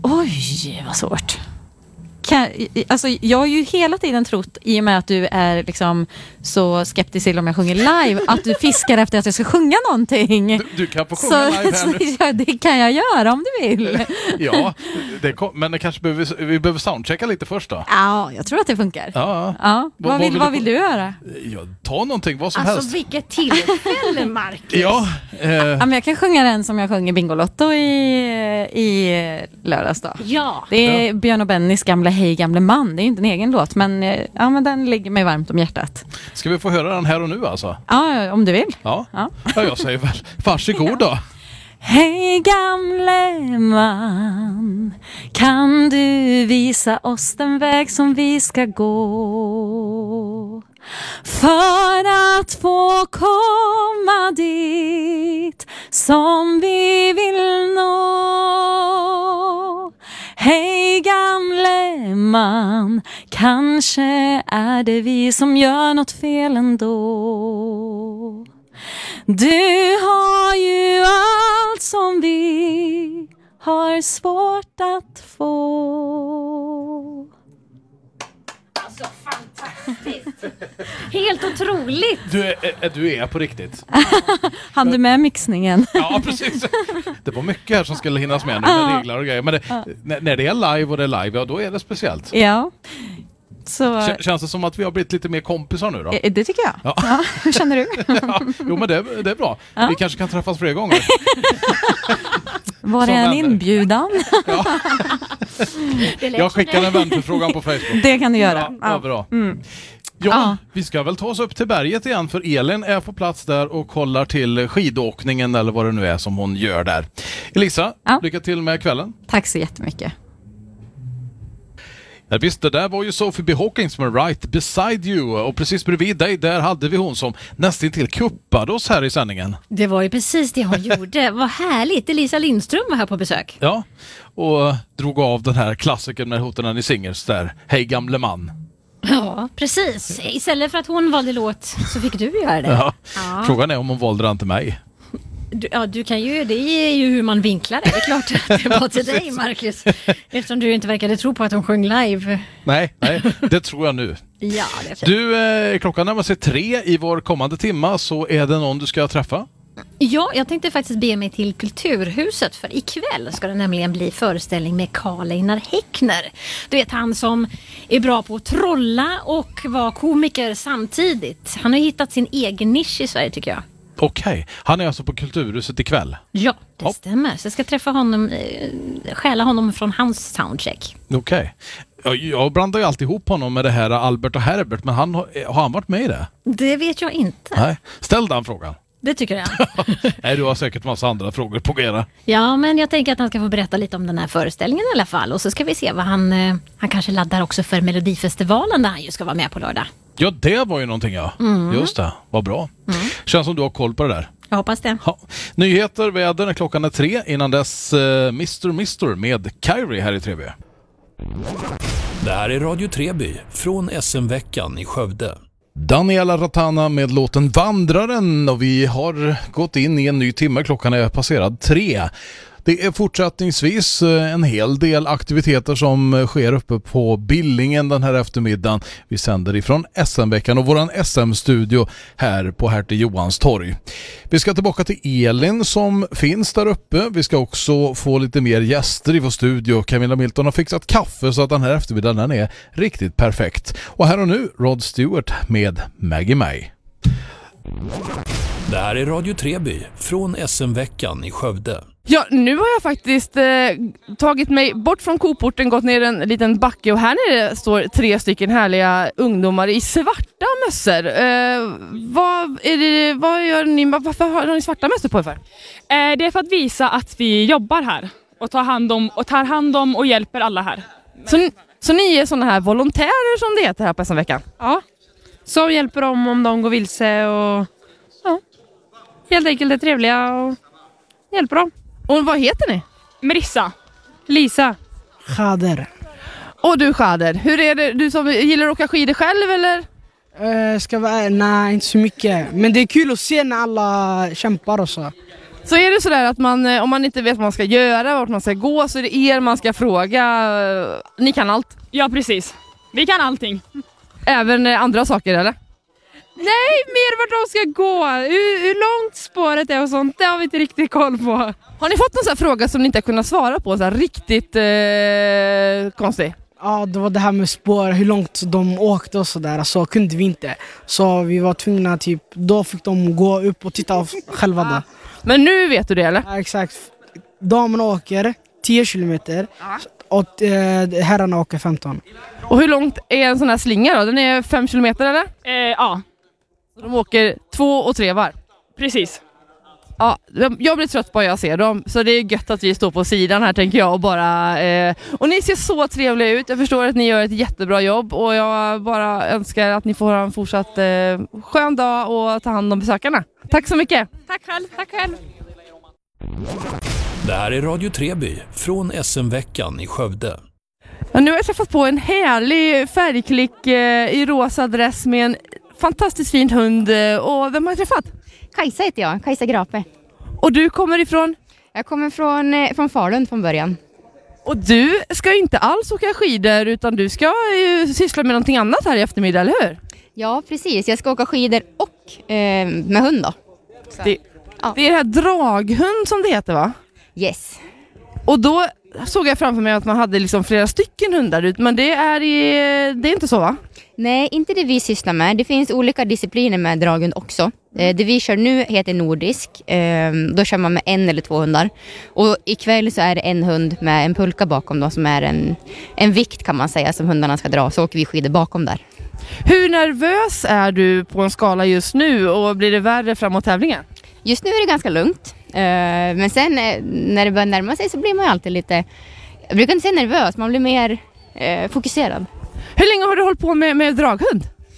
Oj, vad svårt. Kan, alltså, jag har ju hela tiden trott, i och med att du är liksom så skeptisk till om jag sjunger live, att du fiskar efter att jag ska sjunga någonting. Du, du kan få sjunga så, live här så, nu. ja, det kan jag göra om du vill. Ja, det kom, men det kanske behöver, vi behöver soundchecka lite först då. Ja, jag tror att det funkar. Ja. Ja. Vad, vad, vill, vad vill du göra? Ja, ta någonting, vad som alltså, helst. vilket tillfälle, Marcus. Ja, eh. ja, men jag kan sjunga den som jag sjunger Bingolotto i, i lördags då. Ja. Det är ja. Björn och Bennys gamla Hej gamle man. Det är ju inte en egen låt, men, ja, men den ligger mig varmt om hjärtat. Ska vi få höra den här och nu alltså? Ja, om du vill. Ja, ja. ja jag säger väl varsågod då. Hej gamle man, kan du visa oss den väg som vi ska gå? För att få komma dit som vi vill nå. Hej gamle man, kanske är det vi som gör något fel ändå. Du har ju allt som vi har svårt att få. Alltså fantastiskt. Helt otroligt. Du är, du är på riktigt. Han du med mixningen? Ja, precis. Det var mycket här som skulle hinnas med nu med regler och grejer. Men det, när, när det är live och det är live, ja, då är det speciellt. Ja. Så... Känns det som att vi har blivit lite mer kompisar nu då? Det tycker jag. Ja. Ja, hur känner du? Ja, jo, men det, det är bra. Ja. Vi kanske kan träffas fler gånger. Var det en inbjudan? Ja. Jag skickar en vänförfrågan på Facebook. Det kan du göra. Ja, ja. Bra. Mm. Ja, ja, vi ska väl ta oss upp till berget igen, för Elin är på plats där och kollar till skidåkningen eller vad det nu är som hon gör där. Elisa, ja. lycka till med kvällen. Tack så jättemycket. Ja, visst, det där var ju Sophie B. Hawkins med Right Beside You, och precis bredvid dig där hade vi hon som nästan till kuppade oss här i sändningen. Det var ju precis det hon gjorde. Vad härligt, Elisa Lindström var här på besök. Ja, och drog av den här klassiken med Hoten Ni Singers där, Hej gamle man. Ja, precis. Istället för att hon valde låt så fick du göra det. Ja. Ja. Frågan är om hon valde den till mig. Du, ja, du kan ju, det är ju hur man vinklar det. Det är klart att det var till dig, Marcus. Eftersom du inte verkade tro på att hon sjöng live. Nej, nej, det tror jag nu. Ja, det är fint. Du, eh, klockan närmar sig tre i vår kommande timma, så är det någon du ska träffa? Ja, jag tänkte faktiskt be mig till Kulturhuset, för ikväll ska det nämligen bli föreställning med Karl Einar Häckner. Du vet, han som är bra på att trolla och vara komiker samtidigt. Han har hittat sin egen nisch i Sverige, tycker jag. Okej, okay. Han är alltså på Kulturhuset ikväll? Ja, det ja. stämmer. Så jag ska träffa honom, eh, stjäla honom från hans soundcheck. Okej. Okay. Jag, jag blandar ju alltid ihop honom med det här Albert och Herbert, men han, har han varit med i det? Det vet jag inte. Nej. Ställ den frågan. Det tycker jag. Nej, du har säkert massa andra frågor på era. Ja, men jag tänker att han ska få berätta lite om den här föreställningen i alla fall. Och så ska vi se vad han, eh, han kanske laddar också för Melodifestivalen där han ju ska vara med på lördag. Ja, det var ju någonting, ja. Mm. Just det, vad bra. Mm. Känns som du har koll på det där. Jag hoppas det. Ja. Nyheter, väder när klockan är tre. Innan dess eh, mister mister med Kyrie här i tre B. Det här är Radio tre B från S M-veckan i Skövde. Daniela Ratana med låten Vandraren, och vi har gått in i en ny timme. Klockan är passerad tre. Det är fortsättningsvis en hel del aktiviteter som sker uppe på Billingen den här eftermiddagen. Vi sänder ifrån S M-veckan och våran S M-studio här på Hertig Johans torg. Vi ska tillbaka till Elin som finns där uppe. Vi ska också få lite mer gäster i vår studio. Camilla Milton har fixat kaffe så att den här eftermiddagen den är riktigt perfekt. Och här och nu Rod Stewart med Maggie May. Det här är Radio tre B från S M-veckan i Skövde. Ja, nu har jag faktiskt eh, tagit mig bort från Koporten, gått ner en liten backe och här nere står tre stycken härliga ungdomar i svarta mössor. Eh, vad, är det, vad gör ni? Varför har ni svarta mössor på er för? Eh, det är för att visa att vi jobbar här och tar hand om och, tar hand om och hjälper alla här. Så, ni- så ni är såna här volontärer som det heter här på S M-veckan? Ja, så hjälper de om de går vilse och ja, helt enkelt är trevliga och hjälper dem. Och vad heter ni? Marissa. Lisa. Khader. Och du Khader, hur är det? Du som gillar att åka skidor själv eller? Uh, ska vara, nej, inte så mycket. Men det är kul att se när alla kämpar och så. Så är det sådär att man, om man inte vet vad man ska göra, vart man ska gå, så är det er man ska fråga. Ni kan allt? Ja, precis. Vi kan allting. Även andra saker, eller? Nej, mer vart de ska gå. Hur, hur långt spåret är och sånt, det har vi inte riktigt koll på. Har ni fått någon sån här fråga som ni inte har kunnat svara på? Så här riktigt eh, konstig? Ja, det var det här med spår, hur långt de åkte och sådär. Så kunde vi inte. Så vi var tvungna, typ, då fick de gå upp och titta själva där. Men nu vet du det, eller? Ja, exakt. Damerna åker tio kilometer och eh, herrarna åker femton. Och hur långt är en sån här slinga då? Den är fem kilometer, eller? Eh, ja. De åker två och tre var. Precis. Ja, jag blir trött på att jag ser dem. Så det är gött att vi står på sidan här, tänker jag. Och, bara, eh, och ni ser så trevliga ut. Jag förstår att ni gör ett jättebra jobb. Och jag bara önskar att ni får ha en fortsatt eh, skön dag och ta hand om besökarna. Tack så mycket. Tack själv, tack själv. Det här är Radio tre B från S M-veckan i Skövde. Ja, nu har jag träffat på en härlig färgklick eh, i rosa dress med en fantastiskt fin hund. Och vem har jag träffat? Kajsa heter jag, Kajsa Grape. Och du kommer ifrån? Jag kommer från, eh, från Falun från början. Och du ska inte alls åka skidor utan du ska ju syssla med någonting annat här i eftermiddag, eller hur? Ja, precis. Jag ska åka skidor och eh, med hund då. Det, ja. det är det här draghund som det heter, va? Yes. Och då såg jag framför mig att man hade liksom flera stycken hundar ut, men det är, i, det är inte så, va? Nej, inte det vi sysslar med. Det finns olika discipliner med draghund också. Eh, det vi kör nu heter nordisk. Eh, då kör man med en eller två hundar. Och ikväll så är det en hund med en pulka bakom då, som är en, en vikt kan man säga som hundarna ska dra. Så åker vi skidor bakom där. Hur nervös är du på en skala just nu och blir det värre framåt tävlingen? Just nu är det ganska lugnt. Uh, men sen uh, när det börjar närma sig så blir man ju alltid lite, jag brukar inte säga nervös, man blir mer uh, fokuserad. Hur länge har du hållit på med, med draghund?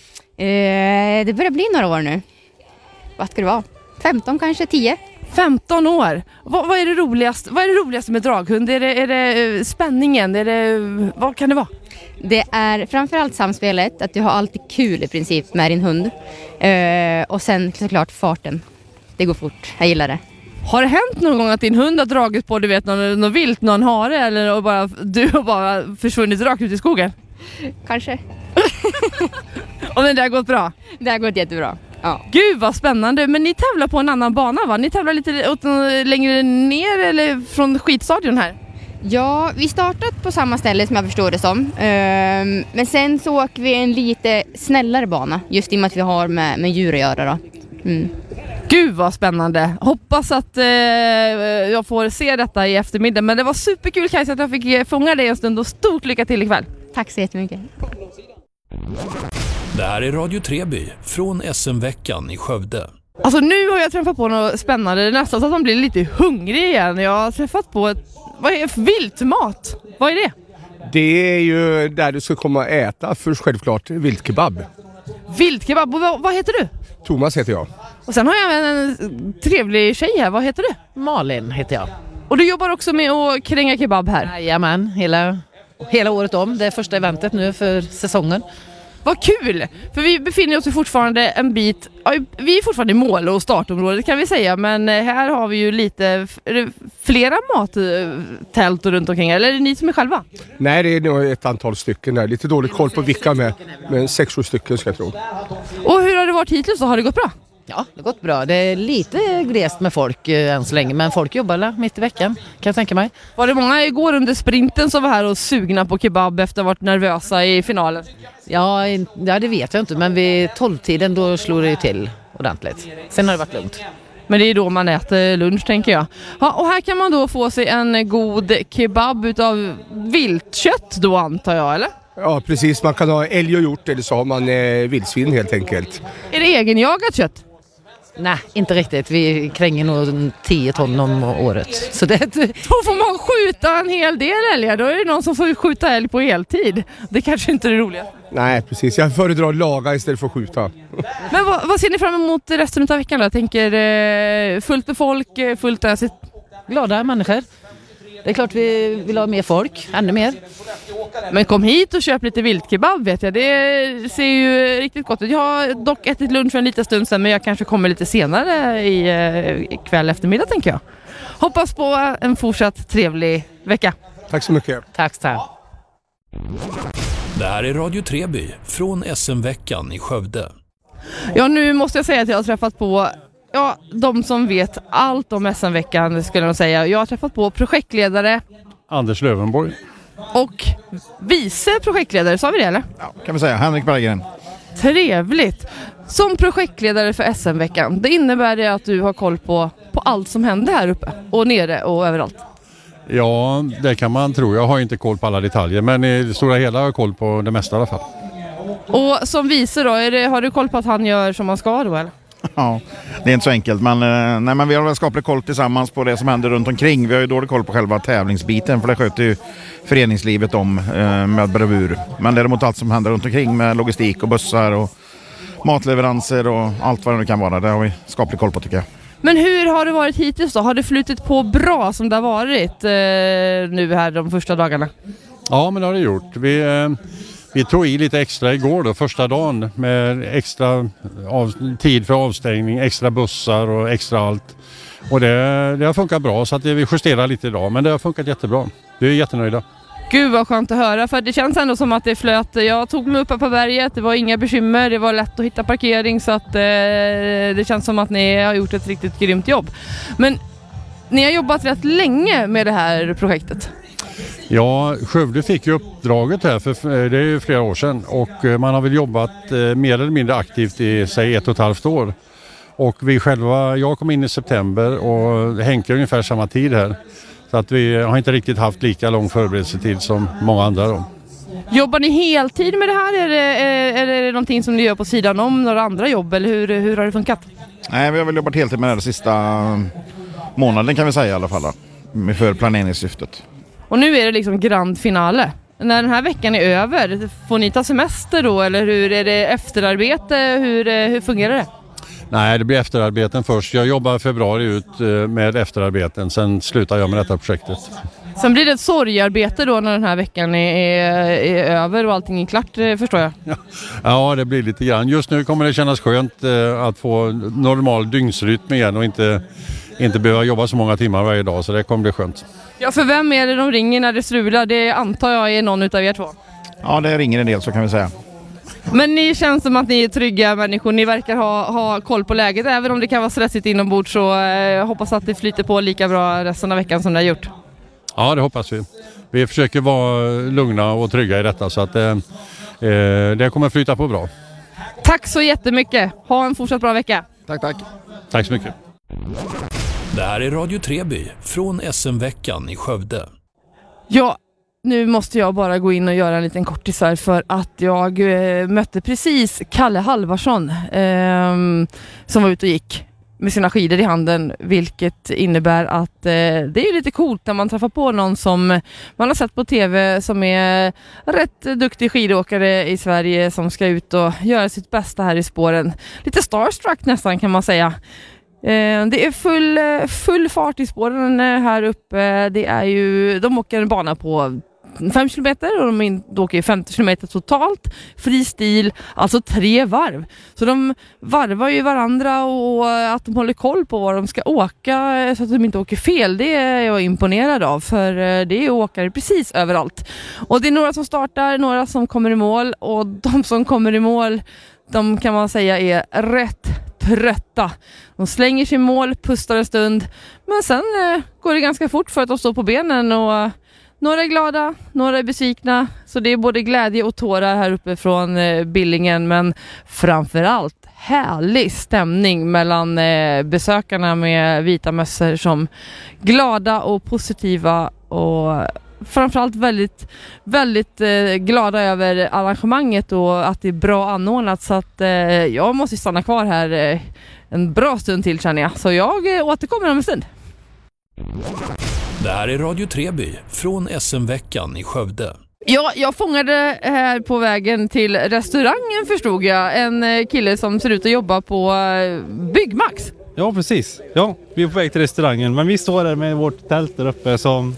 Uh, det börjar bli några år nu. Vad ska det vara? femton kanske, tio. femton år. Vad, vad är det roligaste? Vad är det roligaste med draghund? Är det, är det spänningen? Är det, vad kan det vara? Det är framförallt samspelet, att du har alltid kul i princip med din hund. Uh, och sen såklart farten. Det går fort, jag gillar det. Har det hänt någon gång att din hund har dragit på, du vet, någon, någon vilt, någon hare, eller och bara, du har bara försvunnit rakt ut i skogen? Kanske. Och det där har gått bra? Det har gått jättebra, ja. Gud vad spännande, men ni tävlar på en annan bana, va? Ni tävlar lite åt, längre ner eller från skidstadion här? Ja, vi startat på samma ställe som jag förstår det som. Um, men sen så åker vi en lite snällare bana, just i och med att vi har med, med djur att göra då. Mm. Gud vad spännande. Hoppas att eh, jag får se detta i eftermiddag. Men det var superkul, Kajsa, att jag fick fånga dig en stund och stort lycka till ikväll. Tack så jättemycket. Det här är Radio Treby från S M-veckan i Skövde. Alltså nu har jag träffat på något spännande. Det är nästan så att man blir lite hungrig igen. Jag har träffat på ett, vad är viltmat? Vad är det? Det är ju där du ska komma och äta för självklart viltkebab. Viltkebab, vad, vad heter du? Thomas heter jag. Och sen har jag en, en trevlig tjej här, vad heter du? Malin heter jag. Och du jobbar också med att kränga kebab här? Jajamän, hela, hela året om. Det är första eventet nu för säsongen. Vad kul! För vi befinner oss ju fortfarande en bit, ja, vi är fortfarande i mål- och startområdet kan vi säga, men här har vi ju lite är det flera mattält runt omkring, eller är det ni som är själva? Nej, det är nog ett antal stycken där. Lite dålig koll på vilka med, men sex, sju stycken ska jag tro. Och hur har det varit hittills så? Har det gått bra? Ja, det har gått bra. Det är lite glest med folk eh, än så länge, men folk jobbar där mitt i veckan, kan jag tänka mig. Var det många igår under sprinten som var här och sugna på kebab efter att ha varit nervösa i finalen? Ja, ja, det vet jag inte, men vid tolvtiden då slår det ju till ordentligt. Sen har det varit lugnt. Men det är då man äter lunch, tänker jag. Ja, och här kan man då få sig en god kebab utav viltkött då, antar jag, eller? Ja, precis. Man kan ha älg och hjort, eller så har man eh, vildsvin helt enkelt. Är det egenjagat kött? Nej, inte riktigt. Vi kränger nog tio ton om året. Så det... Då får man skjuta en hel del älgar. Då är det någon som får skjuta älg på heltid. Det kanske inte är det roliga. Nej, precis. Jag föredrar att laga istället för att skjuta. Men vad, vad ser ni fram emot resten av veckan då? Jag tänker eh, fullt med folk, eh, fullt där. Glada människor. Det är klart vi vill ha mer folk, ännu mer. Men kom hit och köp lite viltkebab, vet jag. Det ser ju riktigt gott ut. Jag har dock ätit lunch för en liten stund sedan, men jag kanske kommer lite senare i, i kväll eftermiddag, tänker jag. Hoppas på en fortsatt trevlig vecka. Tack så mycket. Tack så här. Det här är Radio Treby från S M-veckan i Skövde. Ja, nu måste jag säga att jag har träffat på ja, de som vet allt om S M-veckan, skulle jag säga. Jag har träffat på projektledare Anders Lövenborg och vice projektledare, sa vi det eller? Ja, kan vi säga. Henrik Berggren. Trevligt. Som projektledare för S M-veckan, det innebär det att du har koll på, på allt som händer här uppe och nere och överallt? Ja, det kan man tro. Jag har inte koll på alla detaljer, men i det stora hela har jag koll på det mesta i alla fall. Och som vice då, är det, har du koll på att han gör som man ska då eller? Ja, det är inte så enkelt, men, nej, men vi har väl skaplig koll tillsammans på det som händer runt omkring. Vi har ju dålig koll på själva tävlingsbiten, för det sköter ju föreningslivet om eh, med bravur. Men däremot allt som händer runt omkring med logistik och bussar och matleveranser och allt vad det nu kan vara, det har vi skaplig koll på, tycker jag. Men hur har det varit hittills då? Har det flutit på bra som det har varit eh, nu här de första dagarna? Ja, men det har det gjort. Vi... Eh... Vi tog i lite extra igår då, första dagen, med extra av, tid för avstängning, extra bussar och extra allt. Och det, det har funkat bra, så att vi justerar lite idag, men det har funkat jättebra. Vi är jättenöjda. Gud vad skönt att höra, för det känns ändå som att det flöt. Jag tog mig upp på berget, det var inga bekymmer, det var lätt att hitta parkering, så att eh, det känns som att ni har gjort ett riktigt grymt jobb. Men ni har jobbat rätt länge med det här projektet. Ja, Skövde fick ju uppdraget här för det är ju flera år sedan, och man har väl jobbat eh, mer eller mindre aktivt i säg ett och ett halvt år. Och vi själva, jag kom in i september och Henke ungefär samma tid här. Så att vi har inte riktigt haft lika lång förberedelsetid som många andra då. Jobbar ni heltid med det här? Är det, är, är det någonting som ni gör på sidan om några andra jobb, eller hur, hur har det funkat? Nej, vi har väl jobbat heltid med det här sista månaden, kan vi säga i alla fall då, för planeringssyftet. Och nu är det liksom grand finale. När den här veckan är över, får ni ta semester då, eller hur är det efterarbete? Hur, hur fungerar det? Nej, det blir efterarbeten först. Jag jobbar februari ut med efterarbeten, sen slutar jag med detta projektet. Sen blir det ett sorgarbete då när den här veckan är, är över och allting är klart, förstår jag. Ja. ja, det blir lite grann. Just nu kommer det kännas skönt att få normal dygnsrytm igen och inte, inte behöva jobba så många timmar varje dag, så det kommer bli skönt. Ja, för vem är det de ringer när det strular? Det antar jag är någon utav er två. Ja, det ringer en del, så kan vi säga. Men ni känns som att ni är trygga människor. Ni verkar ha, ha koll på läget. Även om det kan vara stressigt inombords, så eh, hoppas att det flyter på lika bra resten av veckan som det har gjort. Ja, det hoppas vi. Vi försöker vara lugna och trygga i detta, så att eh, det kommer flyta på bra. Tack så jättemycket. Ha en fortsatt bra vecka. Tack, tack. Tack så mycket. Det här är Radio Treby från S M-veckan i Skövde. Ja, nu måste jag bara gå in och göra en liten kortis här för att jag eh, mötte precis Kalle Halvarsson eh, som var ute och gick med sina skidor i handen, vilket innebär att eh, det är lite coolt när man träffar på någon som man har sett på tv som är rätt duktig skidåkare i Sverige som ska ut och göra sitt bästa här i spåren. Lite starstruck nästan kan man säga. Eh, det är full, full fart i spåren här uppe. Det är ju, de åker en bana på fem kilometer och de åker femtio kilometer totalt. Fri stil, alltså tre varv. Så de varvar ju varandra och att de håller koll på var de ska åka så att de inte åker fel. Det är jag imponerad av för det är åkare precis överallt. Och det är några som startar, några som kommer i mål och de som kommer i mål, de kan man säga är rätt trötta. De slänger sig i mål, pustar en stund men sen eh, går det ganska fort för att de står på benen och några är glada, några är besvikna. Så det är både glädje och tårar här uppe från eh, Billingen. Men framförallt härlig stämning mellan eh, besökarna med vita mössor som glada och positiva. Och framförallt väldigt, väldigt eh, glada över arrangemanget och att det är bra anordnat. Så att eh, jag måste stanna kvar här eh, en bra stund till känner jag. Så jag eh, återkommer om en stund. Det här är Radio Treby från S M-veckan i Skövde. Ja, jag fångade här på vägen till restaurangen förstod jag. En kille som ser ut att jobba på Byggmax. Ja, precis. Ja, vi är på väg till restaurangen. Men vi står där med vårt tält där uppe som...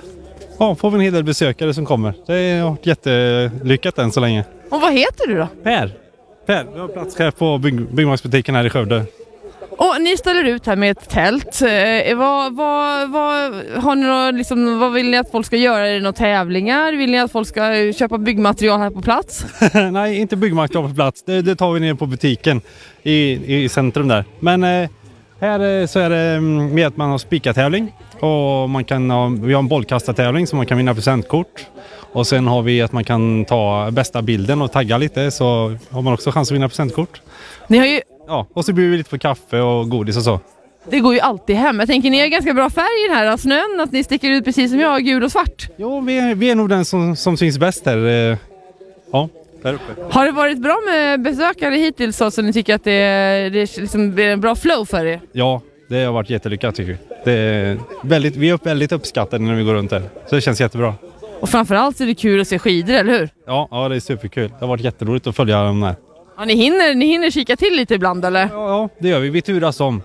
Ja, får vi en hel del besökare som kommer. Det har varit jättelyckat än så länge. Och vad heter du då? Per. Per, vi har platschef på bygg- Byggmaxbutiken här i Skövde. Och ni ställer ut här med ett tält. Eh, vad, vad, vad, har ni då, liksom, vad vill ni att folk ska göra? Är det några tävlingar? Vill ni att folk ska köpa byggmaterial här på plats? Nej, inte byggmaterial på plats. Det, det tar vi ner på butiken i, i centrum där. Men eh, här så är det med att man har spikatävling. Och man kan ha, vi har en bollkastartävling så man kan vinna presentkort. Och sen har vi att man kan ta bästa bilden och tagga lite så har man också chans att vinna presentkort. Ni har ju... Ja, och så blir vi lite på kaffe och godis och så. Det går ju alltid hem. Jag tänker ni har ganska bra färg i den här snön, att ni sticker ut precis som jag, gul och svart. Jo, vi är, vi är nog den som, som syns bäst här. Ja, där uppe. Har det varit bra med besökare hittills så, så ni tycker att det är, det är liksom en bra flow för er? Ja, det har varit jättelyckat tycker vi. Det är väldigt, vi är väldigt uppskattade när vi går runt här. Så det känns jättebra. Och framförallt är det kul att se skidor, eller hur? Ja, ja det är superkul. Det har varit jätteroligt att följa dem här. Ja, ni hinner, ni hinner kika till lite ibland, eller? Ja, ja, det gör vi. Vi turas om.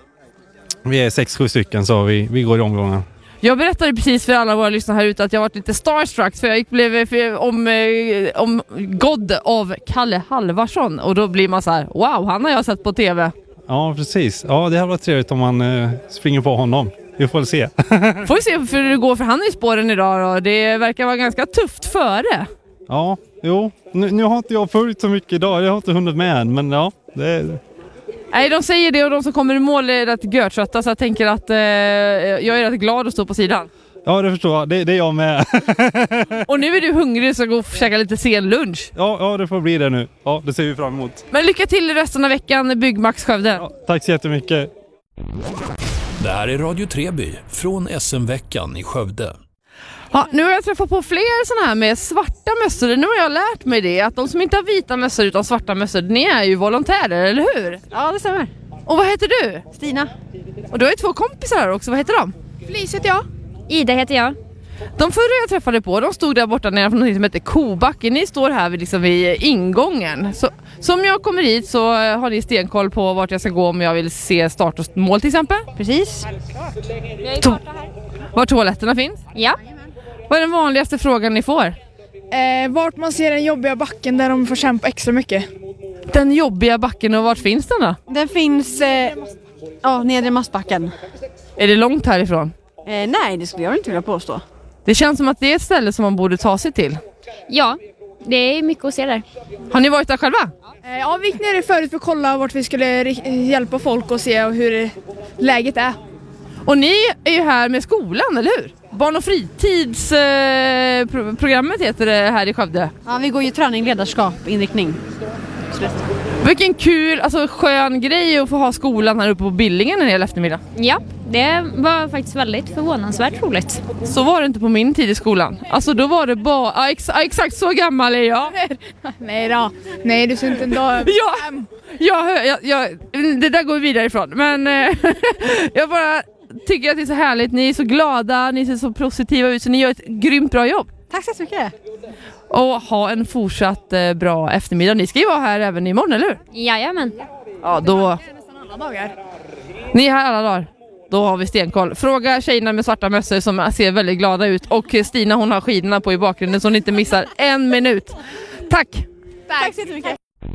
Vi är sex, sju stycken så vi, vi går i omgången. Jag berättade precis för alla våra lyssnare här ute att jag varit lite starstruck för jag blev för, om, eh, om God av Kalle Halvarsson och då blir man så här: wow, han har jag sett på tv. Ja, precis. Ja, det har varit trevligt om man eh, springer på honom. Vi får se. Får vi se hur det går för han är i spåren idag då. Det verkar vara ganska tufft före. Ja, jo. Nu, nu har inte jag följt så mycket idag. Jag har inte hunnit med än, men ja. Det... Nej, de säger det och de som kommer i mål är rätt görtrötta så jag tänker att eh, jag är rätt glad att stå på sidan. Ja, det förstår jag. Det, det är jag med. Och nu är du hungrig så gå och käka lite sen lunch. Ja, ja, det får bli det nu. Ja, det ser vi fram emot. Men lycka till resten av veckan, Byggmax Skövde. Ja, tack så jättemycket. Det här är Radio Treby från S M-veckan i Skövde. Ja, nu har jag träffat på fler sådana här med svarta mössor. Nu har jag lärt mig det, att de som inte har vita mössor utan svarta mössor, ni är ju volontärer, eller hur? Ja, det stämmer. Och vad heter du? Stina. Och du har ju två kompisar här också, vad heter de? Felice heter jag. Ida heter jag. De förra jag träffade på, de stod där borta nere från något som heter Kobacken. Ni står här vid, liksom vid ingången. Så, så om jag kommer hit så har ni stenkoll på vart jag ska gå om jag vill se start och mål till exempel? Precis. To- var toaletterna finns? Ja. Vad är den vanligaste frågan ni får? Eh, vart man ser den jobbiga backen där de får kämpa extra mycket. Den jobbiga backen, och vart finns den då? Den finns eh, ja, nedre Massbacken. Är det långt härifrån? Eh, nej, det skulle jag inte vilja påstå. Det känns som att det är ett ställe som man borde ta sig till. Ja, det är mycket att se där. Har ni varit där själva? Eh, ja, vi gick ner förut för att kolla vart vi skulle ri- hjälpa folk och se hur läget är. Och ni är ju här med skolan, eller hur? Barn- och fritidsprogrammet eh, pro- heter det här i Skövde. Ja, vi går ju träning, ledarskap, inriktning. absolut. Vilken kul, alltså skön grej att få ha skolan här uppe på Billingen en hel eftermiddag. Ja, det var faktiskt väldigt förvånansvärt roligt. Så var det inte på min tid i skolan. Alltså då var det bara, ja, ex, exakt så gammal är jag. Nej då, nej du ser inte en dag över ja, jag, jag, jag, det där går vi vidare ifrån. Men jag bara tycker att det är så härligt. Ni är så glada, ni ser så positiva ut, så ni gör ett grymt bra jobb. Tack så mycket. Och ha en fortsatt eh, bra eftermiddag. Ni ska ju vara här även imorgon, eller hur? Jajamän. Ja, då... alla dagar. Ni är här alla dagar. Då har vi stenkoll. Fråga tjejerna med svarta mössor som ser väldigt glada ut. Och Stina, hon har skidorna på i bakgrunden så ni inte missar en minut. Tack! Tack, Tack så mycket.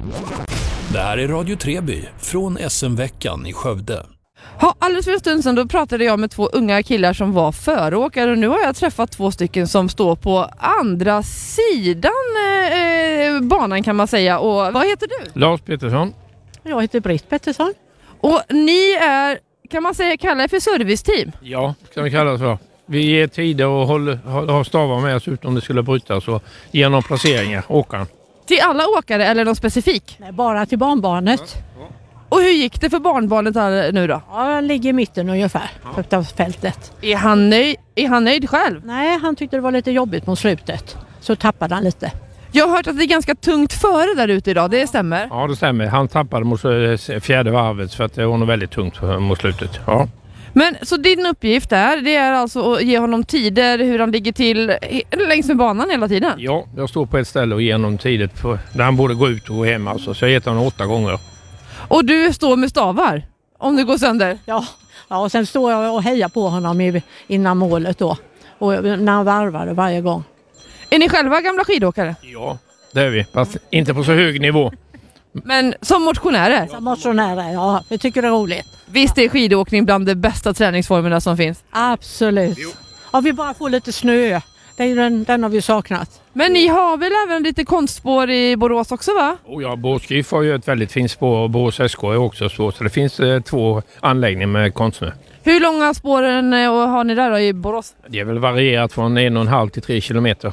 Det här är Radio Treby från S M-veckan i Skövde. Ja, alldeles för en stund sedan då pratade jag med två unga killar som var föråkare och nu har jag träffat två stycken som står på andra sidan eh, banan kan man säga. Och vad heter du? Lars Pettersson. Jag heter Britt Pettersson. Och ni är, kan man säga, kalla er för serviceteam? Ja, kan vi kalla det så. Vi ger tider och håller, har stavar med oss ut om det skulle brytas och ger några placeringar, åkaren. Till alla åkare eller någon specifik? Nej, bara till barnbarnet. Ja. Och hur gick det för barnbarnet här nu då? Ja, han ligger i mitten ungefär, ja. Av fältet. Är han, nöjd, är han nöjd själv? Nej, han tyckte det var lite jobbigt mot slutet. Så tappade han lite. Jag har hört att det är ganska tungt före där ute idag, det stämmer? Ja, det stämmer. Han tappade mot fjärde varvet för att det var nog väldigt tungt mot slutet. Ja. Men så din uppgift där, det är alltså att ge honom tider, hur han ligger till längs med banan hela tiden? Ja, jag står på ett ställe och ger honom tider på, där han borde gå ut och gå hem. Alltså. Så jag har gett honom åtta gånger. Och du står med stavar om det går sönder? Ja, ja och sen står jag och hejar på honom i, innan målet då. Och när han varvar varje gång. Är ni själva gamla skidåkare? Ja, det är vi. Fast inte på så hög nivå. Men som motionärer? Som motionärer, ja. Vi tycker det är roligt. Visst är skidåkning bland de bästa träningsformerna som finns? Absolut. Om vi bara får lite snö. Den, den har vi saknat. Men ni har väl även lite konstspår i Borås också, va? Oh ja, Borås har ju ett väldigt fint spår och Borås S K är också spår. Så det finns eh, två anläggningar med konstsnö. Hur långa spåren eh, har ni där då i Borås? Det är väl varierat från en och en halv till tre kilometer.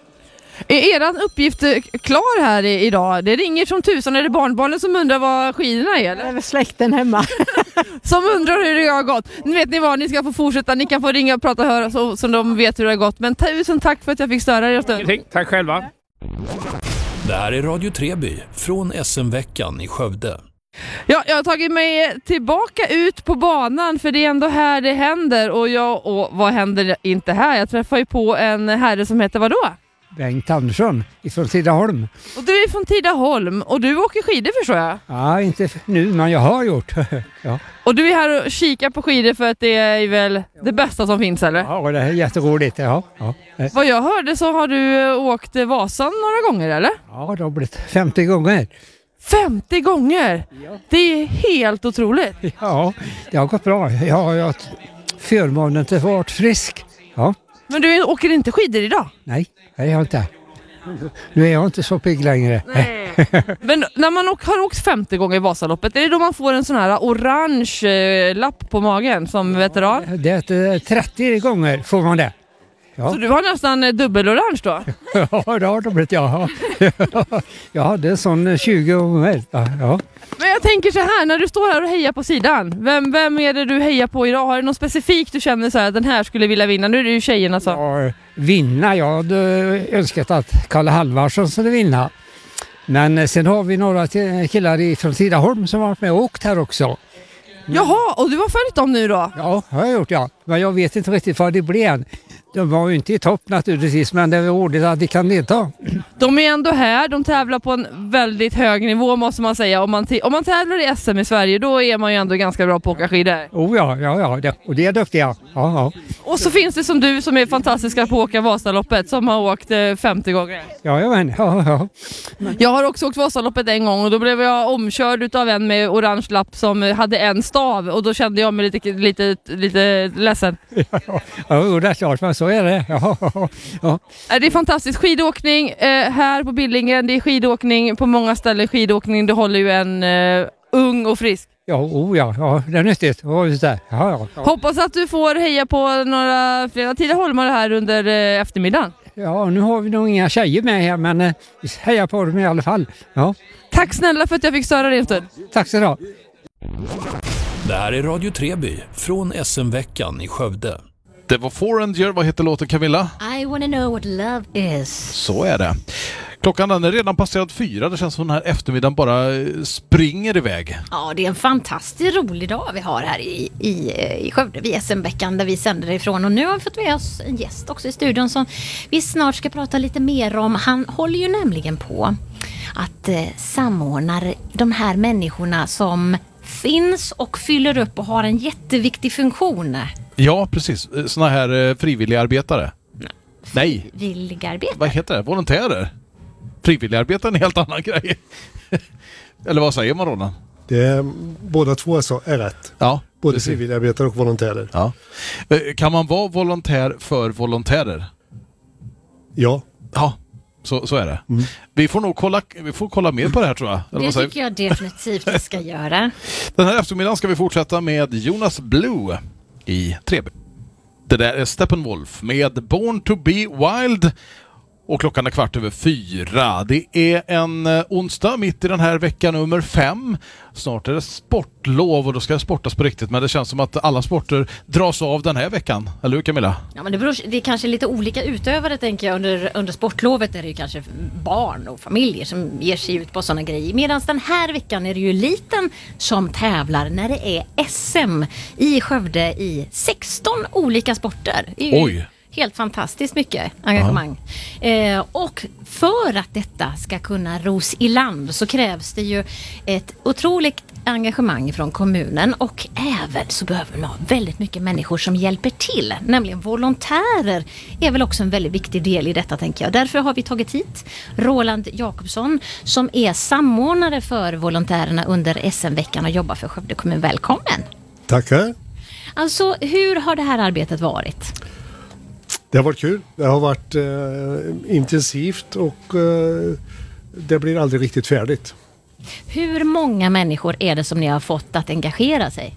Är er uppgift klar här i, idag? Det ringer som tusan. Är det barnbarnen som undrar vad skidorna är? Eller? Det är väl släkten hemma. Som undrar hur det har gått. Nu vet ni vad, ni ska få fortsätta. Ni kan få ringa och prata och höra så, så de vet hur det har gått. Men tusen tack för att jag fick störa er stund. Tack själva. Det här är Radio Treby från S M-veckan i Skövde. Ja, jag har tagit mig tillbaka ut på banan för det är ändå här det händer. Och, jag, och vad händer inte här? Jag träffar ju på en herre som heter vadå? Bengt Andersson från Tidaholm. Och du är från Tidaholm och du åker skidor förstår jag? Ja, inte nu men jag har gjort. Ja. Och du är här och kikar på skidor för att det är väl det bästa som finns eller? Ja, det är jätteroligt. Ja. Ja. Vad jag hörde så har du åkt Vasan några gånger eller? Ja, det har blivit femtio gånger. femtio gånger? Ja. Det är helt otroligt. Ja, det har gått bra. Jag har haft förmånen att vara frisk. Ja. Men du åker inte skidor idag? Nej, det är jag inte. Nu är jag inte så pigg längre. Nej. Men när man har åkt femtio gånger i Vasaloppet, är det då man får en sån här orange eh, lapp på magen som veteran? Det är trettio gånger får man det. Ja. Så du har nästan dubbelorange då? Ja, det har det blivit, ja. Jag hade en sån tjugo gånger. Ja. Men jag tänker så här, när du står här och hejar på sidan, vem, vem är det du hejar på idag? Har du något specifikt du känner så här, den här skulle vilja vinna? Nu är det ju tjejerna så. Ja, vinna, jag hade önskat att Kalle Halvarsson skulle vinna. Men sen har vi några killar från Tidaholm som har varit med och åkt här också. Jaha, och du har följt dem nu då? Ja, har jag gjort, ja. Men jag vet inte riktigt vad det blev. De var ju inte i topp naturligtvis, men det är ordet att de kan delta. De är ändå här, de tävlar på en väldigt hög nivå måste man säga. Om man, t- om man tävlar i S M i Sverige, då är man ju ändå ganska bra på att åka skidor. Oh ja, ja, ja. Det, och det är duktiga. Ja, ja. Och så finns det som du som är fantastiska på att åka Vasaloppet, som har åkt eh, femtio gånger. Ja, ja, men, ja, ja. Men. Jag har också åkt Vasaloppet en gång och då blev jag omkörd utav en med orange lapp som hade en stav. Och då kände jag mig lite, lite, lite ledsen. Ja, ja, ja, det är klart, men så är det. Ja, ja. Det är fantastiskt. Skidåkning eh, här på Billingen. Det är skidåkning på många ställen. Skidåkning, det håller ju en eh, ung och frisk. Ja, oh ja, ja, det är nyttigt. Ja, ja, ja. Hoppas att du får heja på några flera Tidaholmare här under eh, eftermiddagen. Ja, nu har vi nog inga tjejer med här, men eh, vi hejar på dem i alla fall. Ja. Tack snälla för att jag fick störa dig en stund. Tack så du. Det här är Radio Treby från S M-veckan i Skövde. Det var Foreigner. Vad heter låten, Camilla? I wanna know what love is. Så är det. Klockan den är redan passerat fyra. Det känns som den här eftermiddagen bara springer iväg. Ja, det är en fantastiskt rolig dag vi har här i, i, i Skövde vid S M-veckan där vi sänder ifrån. Och nu har vi fått med oss en gäst också i studion som vi snart ska prata lite mer om. Han håller ju nämligen på att eh, samordna de här människorna som finns och fyller upp och har en jätteviktig funktion. Ja, precis. Såna här eh, frivilliga arbetare. Nej. Frivilliga arbetare. Vad heter det? Volontärer. Frivilligarbete är en helt annan grej. Eller vad säger man, Roland? Det är, båda två är rätt. Ja, både frivilligarbetare och volontärer. Ja. Kan man vara volontär för volontärer? Ja. Ja, så, så är det. Mm. Vi får nog kolla, vi får kolla mer på det här, tror jag. Eller det vad säger? tycker jag definitivt vi ska göra. Den här eftermiddagen ska vi fortsätta med Jonas Blue i Treby. Det där är Steppenwolf med Born to be Wild. Och klockan är kvart över fyra. Det är en eh, onsdag mitt i den här veckan nummer fem. Snart är det sportlov och då ska det sportas på riktigt. Men det känns som att alla sporter dras av den här veckan. Eller hur, Camilla? Ja, men det, beror, det är kanske lite olika utövare, tänker jag. Under, under sportlovet är det ju kanske barn och familjer som ger sig ut på sådana grejer. Medan den här veckan är det ju eliten som tävlar när det är S M i Skövde i sexton olika sporter. Oj! Helt fantastiskt mycket engagemang. Eh, och för att detta ska kunna ros i land så krävs det ju ett otroligt engagemang från kommunen, och även så behöver man ha väldigt mycket människor som hjälper till. Nämligen volontärer är väl också en väldigt viktig del i detta, tänker jag. Därför har vi tagit hit Roland Jakobsson som är samordnare för volontärerna under S M-veckan och jobbar för Skövde kommun. Välkommen! Tackar! Alltså, hur har det här arbetet varit? Det har varit kul. Det har varit eh, intensivt och eh, det blir aldrig riktigt färdigt. Hur många människor är det som ni har fått att engagera sig?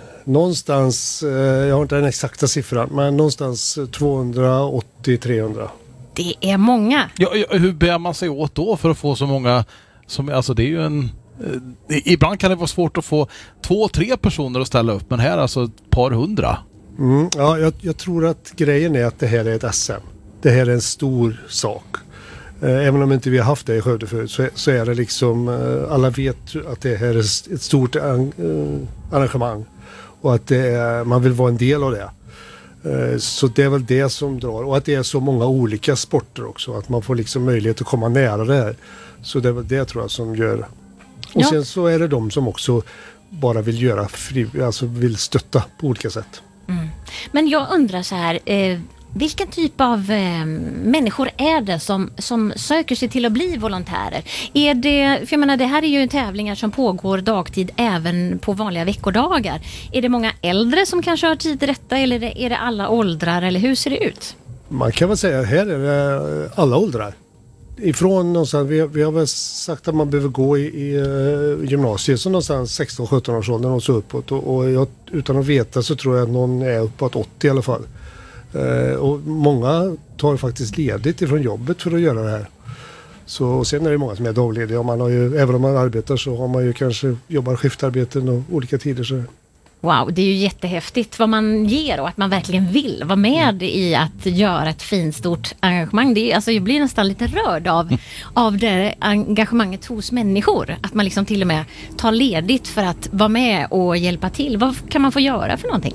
Någonstans, eh, jag har inte den exakta siffran, men någonstans tvåhundraåttio till trehundra. Det är många. Ja, ja, hur bär man sig åt då för att få så många? Som, alltså det är ju en... Eh, ibland kan det vara svårt att få två, tre personer att ställa upp, men här alltså ett par hundra. Mm, ja, jag, jag tror att grejen är att det här är ett S M. Det här är en stor sak. Eh, även om inte vi har haft det i Skövde förut så, så är det liksom, eh, alla vet att det här är ett stort an, eh, arrangemang. Och att det är, man vill vara en del av det. Eh, så det är väl det som drar. Och att det är så många olika sporter också. Att man får liksom möjlighet att komma nära det här. Så det är väl det, tror jag, som gör. Och ja. Sen så är det de som också bara vill göra fri, alltså vill stötta på olika sätt. Mm. Men jag undrar så här, eh, vilken typ av eh, människor är det som, som söker sig till att bli volontärer? Är det, för jag menar, det här är ju tävlingar som pågår dagtid även på vanliga veckodagar. Är det många äldre som kanske har tid till detta, eller är det, är det alla åldrar, eller hur ser det ut? Man kan väl säga, här är det alla åldrar. Ifrån någonstans, vi, vi har väl sagt att man behöver gå i, i uh, gymnasiet så någonstans sexton sjutton års åldern och så uppåt. Och, och jag, utan att veta så tror jag att någon är uppåt åttio i alla fall. Uh, och många tar faktiskt ledigt ifrån jobbet för att göra det här. Så, och sen är det många som är daglediga. Man har ju, även om man arbetar så har man ju kanske jobbar skiftarbeten och olika tider. Så. Wow, det är ju jättehäftigt vad man ger och att man verkligen vill vara med i att göra ett fint stort engagemang. Det är, alltså, jag blir nästan lite rörd av, av det engagemanget hos människor. Att man liksom till och med tar ledigt för att vara med och hjälpa till. Vad kan man få göra för någonting?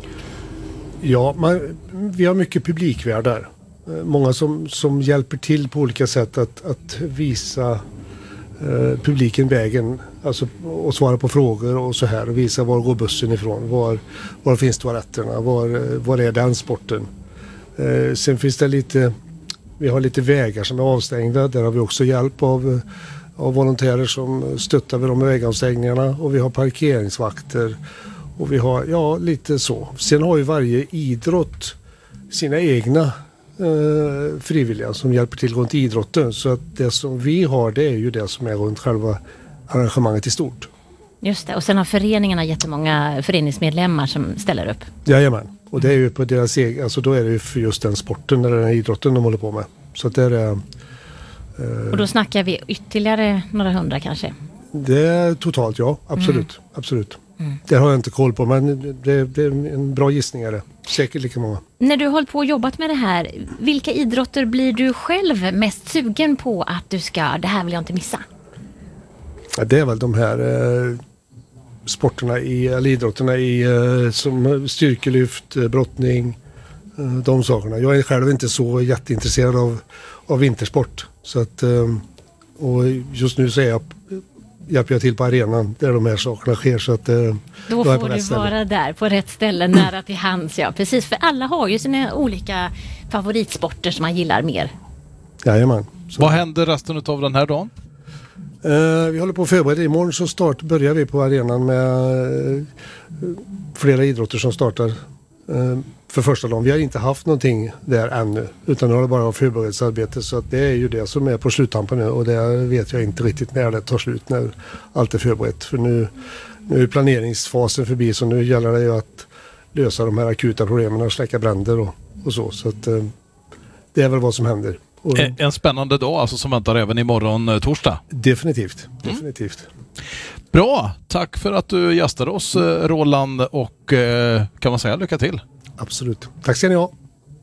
Ja, man, vi har mycket publikvärdar. Många som, som hjälper till på olika sätt att, att visa eh, publiken vägen, alltså, och svara på frågor och så här, och visa var går bussen ifrån, var, var finns toaletterna, var, var är den sporten. Eh, sen finns det lite, vi har lite vägar som är avstängda, där har vi också hjälp av, av volontärer som stöttar vid de vägavstängningarna, och vi har parkeringsvakter och vi har, ja, lite så. Sen har ju varje idrott sina egna Eh, frivilliga som hjälper till runt idrotten, så att det som vi har, det är ju det som är runt själva arrangemanget i stort. Just det, och sen har föreningarna jättemånga föreningsmedlemmar som ställer upp. Jajamän, och det är ju på deras egen, alltså då är det ju för just den sporten eller den idrotten de håller på med. Så att det är eh, och då snackar vi ytterligare några hundra kanske? Det är totalt ja, absolut. Mm. absolut. Mm. Det har jag inte koll på, men det, det är en bra gissning är det. Säkert lika många. När du har hållit på och jobbat med det här, vilka idrotter blir du själv mest sugen på att du ska, det här vill jag inte missa? Ja, det är väl de här eh, sporterna, i, eller idrotterna i, eh, som styrkelyft, eh, brottning, eh, de sakerna. Jag är själv inte så jätteintresserad av, av vintersport. Så att, eh, och just nu så är jag, hjälper jag till på arenan där de här sakerna sker. Så att, eh, Då jag är på får rätt du ställe. vara där på rätt ställe, nära till hands. Ja, precis. För alla har ju sina olika favoritsporter som man gillar mer. Jajamän. Vad händer resten av den här dagen? Uh, vi håller på att förbereda. Imorgon så start, börjar vi på arenan med uh, flera idrotter som startar uh, för första dagen. Vi har inte haft någonting där ännu, utan det har bara varit förberedelsearbete, så att det är ju det som är på sluttampen nu, och det vet jag inte riktigt när det tar slut, när allt är förberett. För nu, nu är planeringsfasen förbi, så nu gäller det ju att lösa de här akuta problemen och släcka bränder och, och så. Så att, uh, det är väl vad som händer. Och En, en spännande dag alltså som väntar även imorgon eh, torsdag. Definitivt, definitivt. Mm. Bra, tack för att du gästade oss eh, Roland, och eh, kan man säga lycka till? Absolut. Tack ska ni ha.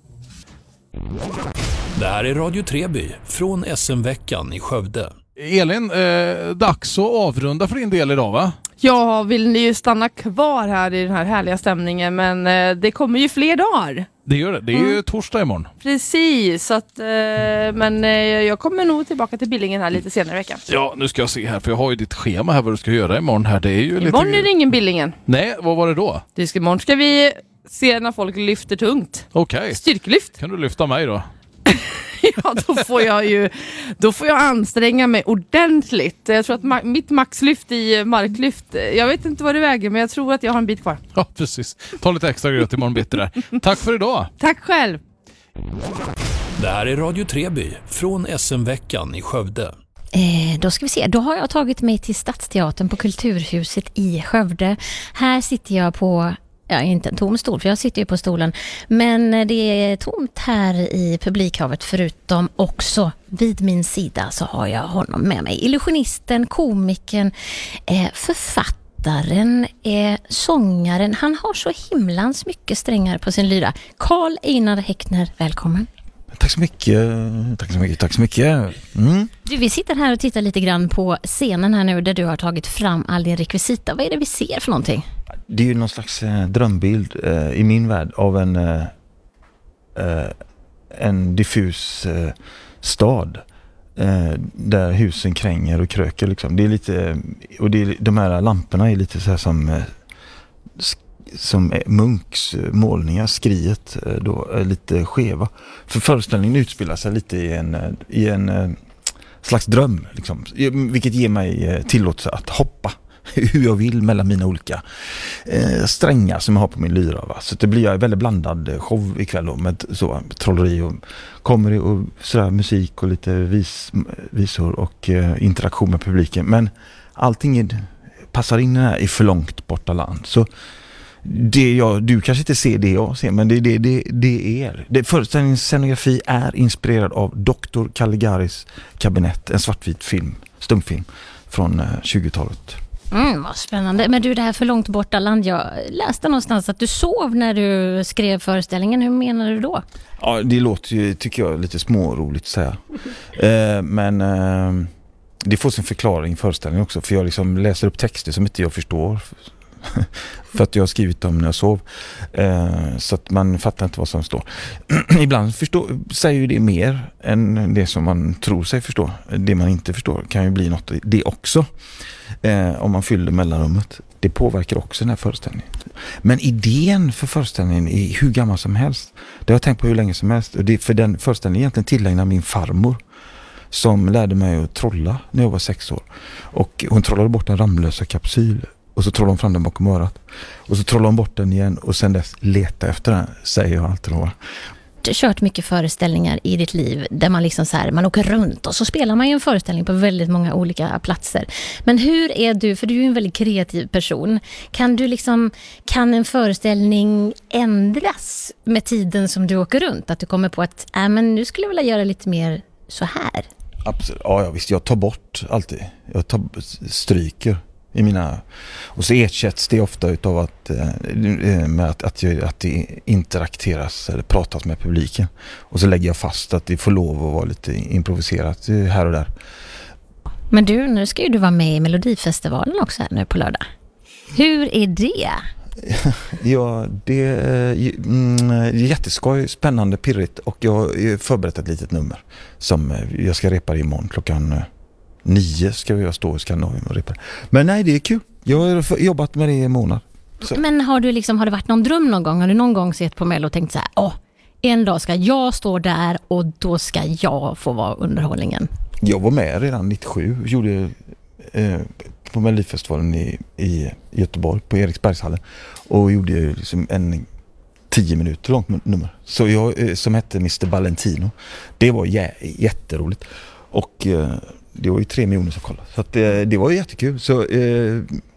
Det här är Radio Treby från S M-veckan i Skövde. Elin, eh, dags att avrunda för din del idag, va? Ja, vill ni ju stanna kvar här i den här härliga stämningen, men eh, det kommer ju fler dagar. Det gör det. Det är Mm. ju torsdag imorgon. Precis, så att, eh, men eh, jag kommer nog tillbaka till Billingen här lite senare i veckan. Ja, nu ska jag se här, för jag har ju ditt schema här vad du ska göra imorgon här. Det är ju Imorgon lite... är det ingen Billingen. Nej, vad var det då? Det ska, imorgon ska vi se när folk lyfter tungt. Okej. Styrkelyft. Kan du lyfta mig då? Ja, då får jag ju då får jag anstränga mig ordentligt. Jag tror att ma- mitt maxlyft i marklyft, jag vet inte vad det väger, men jag tror att jag har en bit kvar. Ja, precis. Ta lite extra gröt imorgon bitti där. Tack för idag. Tack själv. Det här är Radio Treby från S M-veckan i Skövde. Eh, då ska vi se, då har jag tagit mig till Stadsteatern på Kulturhuset i Skövde. Här sitter jag på, ja, inte en tom stol, för jag sitter ju på stolen, men det är tomt här i publikhavet, förutom också vid min sida så har jag honom med mig. Illusionisten, komikern, eh, författaren, eh, sångaren, han har så himlans mycket strängar på sin lyra. Carl Einar Häckner, välkommen. Tack så mycket, tack så mycket, tack så mycket. Mm. Du, vi sitter här och tittar lite grann på scenen här nu där du har tagit fram all din rekvisita. Vad är det vi ser för någonting? Det är ju någon slags eh, drömbild eh, i min värld av en, eh, eh, en diffus eh, stad eh, där husen kränger och kröker. Liksom. Det är lite, och det är, de här lamporna är lite så här som... Eh, sk- som Munks målningar, skriet då är lite skeva. För föreställningen utspelar sig lite i en, i en slags dröm liksom, vilket ger mig tillåtelse att hoppa hur jag vill mellan mina olika eh, strängar som jag har på min lyra. Va? Så det blir en väldigt blandad show ikväll då, med så, trolleri och comedy och sådär, musik och lite vis, visor och eh, interaktion med publiken. Men allting är, passar in här i för långt borta land. Så det jag, du kanske inte ser det jag ser, men det, det, det, det är det. Föreställningens scenografi är inspirerad av doktor Caligaris kabinett, en svartvit film, stumfilm från eh, tjugotalet. Mm, vad spännande. Men du, det här för långt borta land, jag läste någonstans att du sov när du skrev föreställningen. Hur menar du då? Ja, det låter ju, tycker jag, lite småroligt att säga. eh, men eh, det får sin förklaring i föreställningen också, för jag liksom läser upp texter som inte jag förstår. För att jag har skrivit dem när jag sov. Eh, så att man fattar inte vad som står. Ibland förstår, säger ju det mer än det som man tror sig förstå. Det man inte förstår kan ju bli något det också. Eh, om man fyller mellanrummet. Det påverkar också den här föreställningen. Men idén för föreställningen är hur gammal som helst. Det har jag tänkt på hur länge som helst. Och det är för den föreställningen egentligen tillägnar min farmor, som lärde mig att trolla när jag var sex år. Och hon trollade bort en Ramlösa kapsyl. Och så trollar hon fram den bakom örat. Och så trollar hon bort den igen. Och sen dess leta efter den, säger jag alltid då. Du har kört mycket föreställningar i ditt liv där man liksom så här, man åker runt och så spelar man ju en föreställning på väldigt många olika platser. Men hur är du, för du är ju en väldigt kreativ person, kan du liksom, kan en föreställning ändras med tiden som du åker runt? Att du kommer på att, äh, men nu skulle jag vilja göra lite mer så här. Absolut. Ja, ja, visst. Jag tar bort alltid. Jag tar, stryker i mina... Och så ersätts det ofta utav att, eh, med att, att, jag, att det interakteras eller pratas med publiken. Och så lägger jag fast att det får lov att vara lite improviserat här och där. Men du, nu ska ju du vara med i Melodifestivalen också här nu på lördag. Hur är det? Ja, det är mm, jätteskoj, spännande, pirrigt, och jag har förberett ett litet nummer som jag ska repa imorgon klockan nio ska jag stå i Skandinavien och repa. Men nej, det är kul. Jag har jobbat med det i en månad. Så. Men har du liksom, har det varit någon dröm någon gång? Har du någon gång sett på Mello och tänkt så här, åh, en dag ska jag stå där och då ska jag få vara underhållningen? Jag var med redan nittiosju, gjorde eh, på Melodifestivalen i, i Göteborg på Eriksbergshallen och gjorde liksom en tio minuter långt nummer. Så jag, eh, som hette mister Valentino. Det var jä- jätteroligt. Och eh, det var ju tre miljoner som kollade. Så att, eh, det var ju jättekul. Så eh,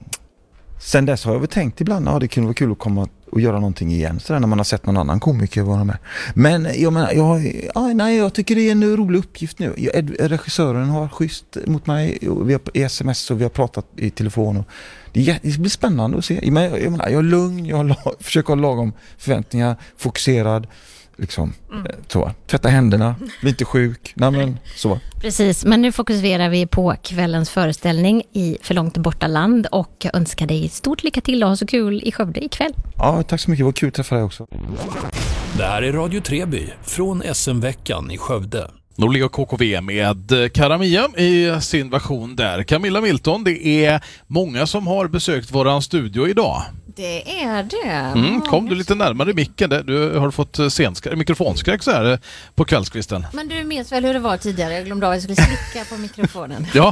sen dess har jag väl tänkt ibland att ja, det kunde vara kul att komma och göra någonting igen så där, när man har sett någon annan komiker vara med. Men jag menar, jag, ja, nej, jag tycker det är en rolig uppgift nu. Jag, regissören har varit schysst mot mig. Vi har i sms och vi har pratat i telefon. Och det, det blir spännande att se. Men jag, jag, menar, jag är lugn, jag har, försöker ha lagom förväntningar, fokuserad. Liksom, mm. så. Tvätta händerna, bli inte sjuk. Nej, men, så. Precis, men nu fokuserar vi på kvällens föreställning i För långt borta land och jag önskar dig stort lycka till och ha så kul i Skövde ikväll. Ja, tack så mycket. Det var kul att träffa dig också. Det här är Radio Treby från S M-veckan i Skövde. Norliga K K V med Karamia i sin version där. Camilla Milton, det är många som har besökt våran studio idag. Det är det. Mm, kom du lite närmare micken där. Du har fått scenskräck, mikrofonskräck så här på kvällskvisten. Men du minns väl hur det var tidigare? Jag glömde av att jag skulle slicka på mikrofonen. Ja.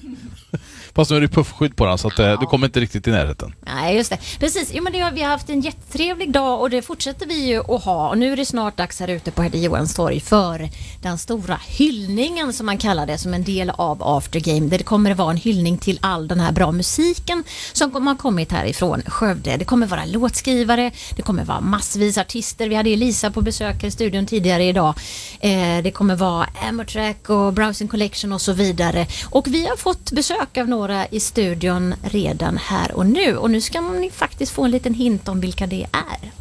Fast nu är det puffskydd på den så att ja. Du kommer inte riktigt i närheten. Nej, just det. Precis. Jo, men det har, vi har haft en jättetrevlig dag och det fortsätter vi ju att ha. Och nu är det snart dags här ute på Hedde Johans torg för den stora hyllningen som man kallar det, som en del av After Game. Där det kommer att vara en hyllning till all den här bra musiken som har kommit härifrån Skövde. Det kommer vara låtskrivare, det kommer vara massvis artister. Vi hade Elisa på besök i studion tidigare idag. Eh, det kommer vara Amortrack och Browsing Collection och så vidare. Och vi har fått besök av några i studion redan här och nu. Och nu ska ni faktiskt få en liten hint om vilka det är.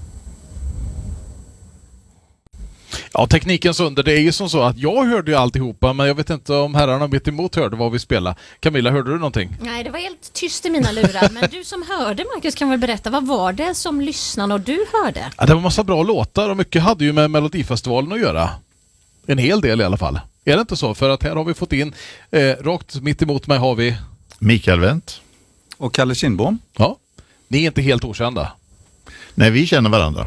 Ja, teknikens under. Det är ju som så att jag hörde ju alltihopa, men jag vet inte om herrarna mitt emot hörde vad vi spelade. Camilla, hörde du någonting? Nej, det var helt tyst i mina lurar. Men du som hörde, Marcus, kan väl berätta, vad var det som lyssnade och du hörde? Ja, det var en massa bra låtar och mycket hade ju med Melodifestivalen att göra. En hel del i alla fall. Är det inte så? För att här har vi fått in, eh, rakt mitt emot mig har vi Mikael Wendt. Och Kalle Kindbom. Ja, ni är inte helt okända. Nej, vi känner varandra.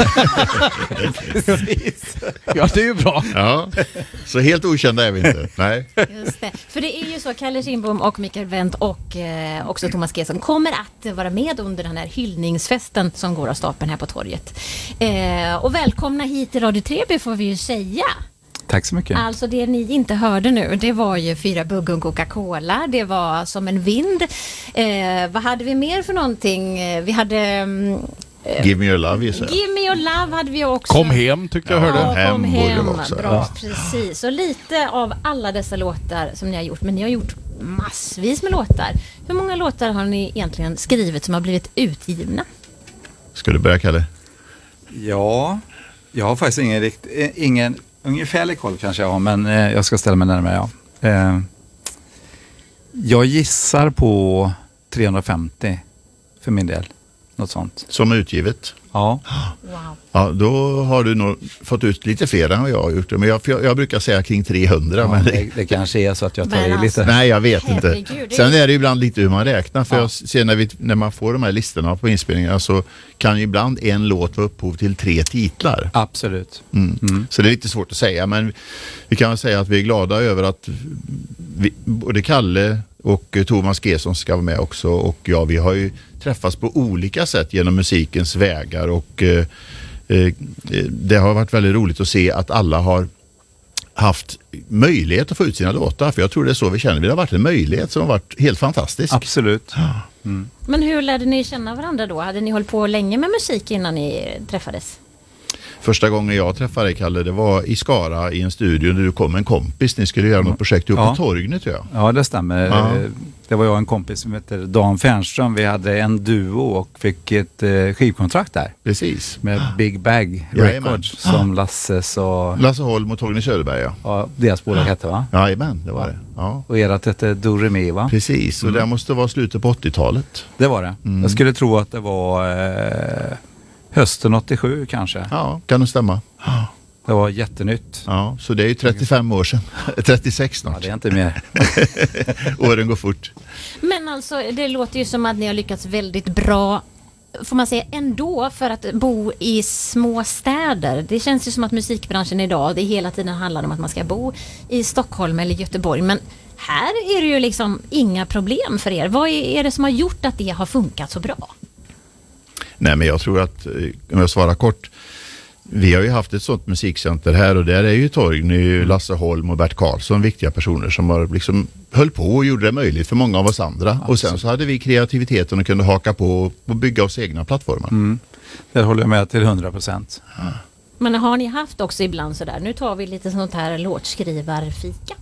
Ja, det är ju bra. Ja, så helt okända är vi inte. Nej. Just det. För det är ju så, Kalle Kindbom och Mikael Wendt och eh, också Thomas Gesson kommer att vara med under den här hyllningsfesten som går av stapeln här på torget. Eh, och välkomna hit till Radio Treby får vi ju säga. Tack så mycket. Alltså det ni inte hörde nu, det var ju Fyra Buggen Coca-Cola, det var Som en vind. Eh, vad hade vi mer för någonting? Vi hade... Eh, Give Me Your Love, gissar jag. Give Me Your Love hade vi också. Kom hem tyckte jag hörde. Ja, kom hem. Också. Bra, Ja. precis. Och lite av alla dessa låtar som ni har gjort, men ni har gjort massvis med låtar. Hur många låtar har ni egentligen skrivit som har blivit utgivna? Ska du börja, Kalle? Ja, jag har faktiskt ingen rikt, ingen ungefärlig koll kanske jag har, men eh, jag ska ställa mig närmare. Ja. Eh, jag gissar på trehundrafemtio för min del. Något sånt. Som utgivet? Ja. Wow. Ja, då har du nog fått ut lite fler än vad jag har gjort. Men jag, jag, jag brukar säga kring trehundra. Ja, men det, det kanske är så att jag tar Men i alltså, lite. Nej, jag vet herregud, inte. det- Sen är det ju ibland lite hur man räknar. För Ja. jag ser när, vi, när man får de här listorna på inspelningarna så kan ju ibland en låt vara upphov till tre titlar. Absolut. Mm. Mm. Så det är lite svårt att säga, men vi kan väl säga att vi är glada över att vi, både Kalle och Thomas Gesson ska vara med också, och ja, vi har ju träffats på olika sätt genom musikens vägar, och eh, eh, det har varit väldigt roligt att se att alla har haft möjlighet att få ut sina låtar, för jag tror det är så vi känner. Det har varit en möjlighet som har varit helt fantastisk. Absolut. Mm. Men hur lärde ni känna varandra då? Hade ni hållit på länge med musik innan ni träffades? Första gången jag träffade dig, Kalle, det var i Skara i en studio där du kom med en kompis. Ni skulle göra något projekt uppe Ja. på Torgny, tror jag. Ja, det stämmer. Ja. Det var jag och en kompis som heter Dan Fernström. Vi hade en duo och fick ett eh, skivkontrakt där. Precis. Med Big Bag Jajamän. Records som Lasses och... Lasse Holm och Torgny Söderberg, ja. Ja, deras bolag hette, va? Jajamän, det var det. Ja. Och erat hette Doremi, va? Precis, och Mm. det måste vara slutet på åttiotalet. Det var det. Mm. Jag skulle tro att det var eh, hösten åttiosju kanske. Ja, kan det stämma. Det var jättenytt. Ja, så det är ju trettiofem år sedan. trettiosex snart. Ja, det är inte mer. Åren går fort. Men alltså, det låter ju som att ni har lyckats väldigt bra, får man säga, ändå för att bo i små städer. Det känns ju som att musikbranschen idag, det hela tiden handlar om att man ska bo i Stockholm eller Göteborg. Men här är det ju liksom inga problem för er. Vad är det som har gjort att det har funkat så bra? Nej, men jag tror att, om jag svarar kort, vi har ju haft ett sånt musikcenter här och där är ju Torgny, Lasse Holm och Bert Karlsson viktiga personer som har liksom höll på och gjorde det möjligt för många av oss andra. Absolut. Och sen så hade vi kreativiteten och kunde haka på och bygga oss egna plattformar. Mm. Det håller jag med till hundra procent. Ja. Men har ni haft också ibland sådär, nu tar vi lite sånt här låtskrivarfika?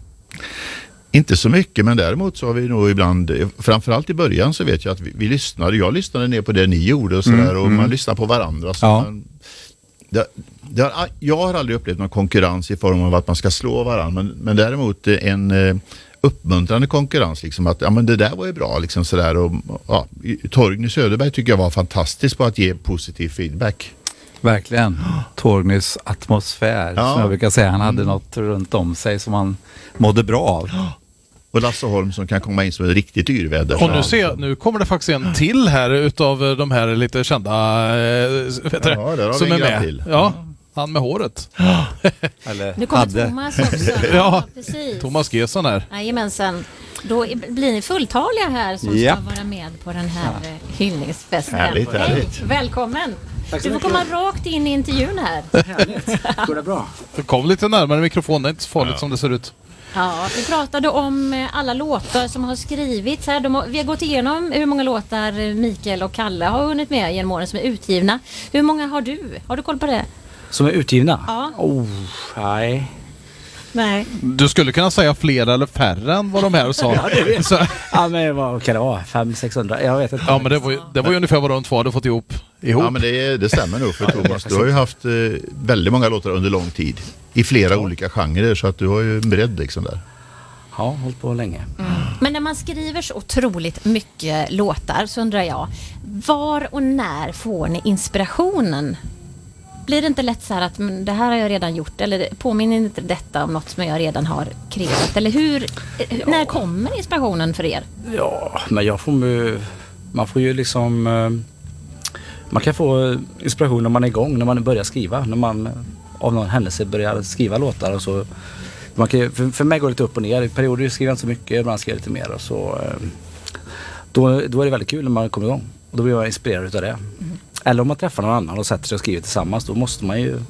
Inte så mycket, men däremot så har vi nog ibland, framförallt i början så vet jag att vi, vi lyssnade, jag lyssnade ner på det ni gjorde och sådär Mm, och mm. man lyssnar på varandra. Så Ja. man, det, det har, jag har aldrig upplevt någon konkurrens i form av att man ska slå varandra, men, men däremot en eh, uppmuntrande konkurrens, liksom att ja, men det där var ju bra liksom sådär, och ja, Torgny Söderberg tycker jag var fantastisk på att ge positiv feedback. Verkligen. Torgnys atmosfär, Ja. som jag brukar säga. Han hade något runt om sig som han mådde bra av. Och Lasse Holm som kan komma in som ett riktigt yrväder. Och nu, ser, nu kommer det faktiskt en till här utav de här lite kända äh, vet du, Ja, där har som vi är en grabb med. till. Ja, han med håret. Eller Nu kommer Thomas också. Ja, precis. Thomas Gesson här. Jajamensan. Då blir ni fulltaliga här som Ja. ska vara med på den här ja. hyllningsfesten. Härligt, härligt. Hej, välkommen. Tack så Du får mycket. komma rakt in i intervjun här. Går det bra? Kom lite närmare mikrofonen, det är inte så farligt som det ser ut. Ja, vi pratade om eh, alla låtar som har skrivits här. De har, vi har gått igenom hur många låtar Mikael och Kalle har hunnit med genom åren som är utgivna. Hur många har du? Har du koll på det? Som är utgivna? Ja. Oh, nej. Nej. Du skulle kunna säga fler eller färre än vad de här sa. Ja, det vet Så, Ja, men vad kan det vara? fem sexhundra? Jag vet inte. ja, men det var ju, det var ju ungefär vad de två hade fått ihop. ihop. Ja, men det, det stämmer nog för Thomas. Du har ju haft eh, väldigt många låtar under lång tid i flera olika genrer, så att du har ju en bredd liksom där. Ja, hållit på länge. Men när man skriver så otroligt mycket låtar så undrar jag, var och när får ni inspirationen? Blir det inte lätt så här att men, det här har jag redan gjort, eller påminner inte detta om något som jag redan har kreerat? Eller hur, ja. När kommer inspirationen för er? Ja, men jag får ju, man får ju liksom, eh, man kan få inspiration när man är igång, när man börjar skriva, när man av någon händelse börjar skriva låtar och så. Man kan, för, för mig går det lite upp och ner. I perioder skriver jag inte så mycket, ibland skriver jag lite mer. Och så, eh, då, då är det väldigt kul när man kommer igång. Och då blir jag inspirerad utav det. Mm. Eller om man träffar någon annan och sätter sig och skriver tillsammans, då måste man ju,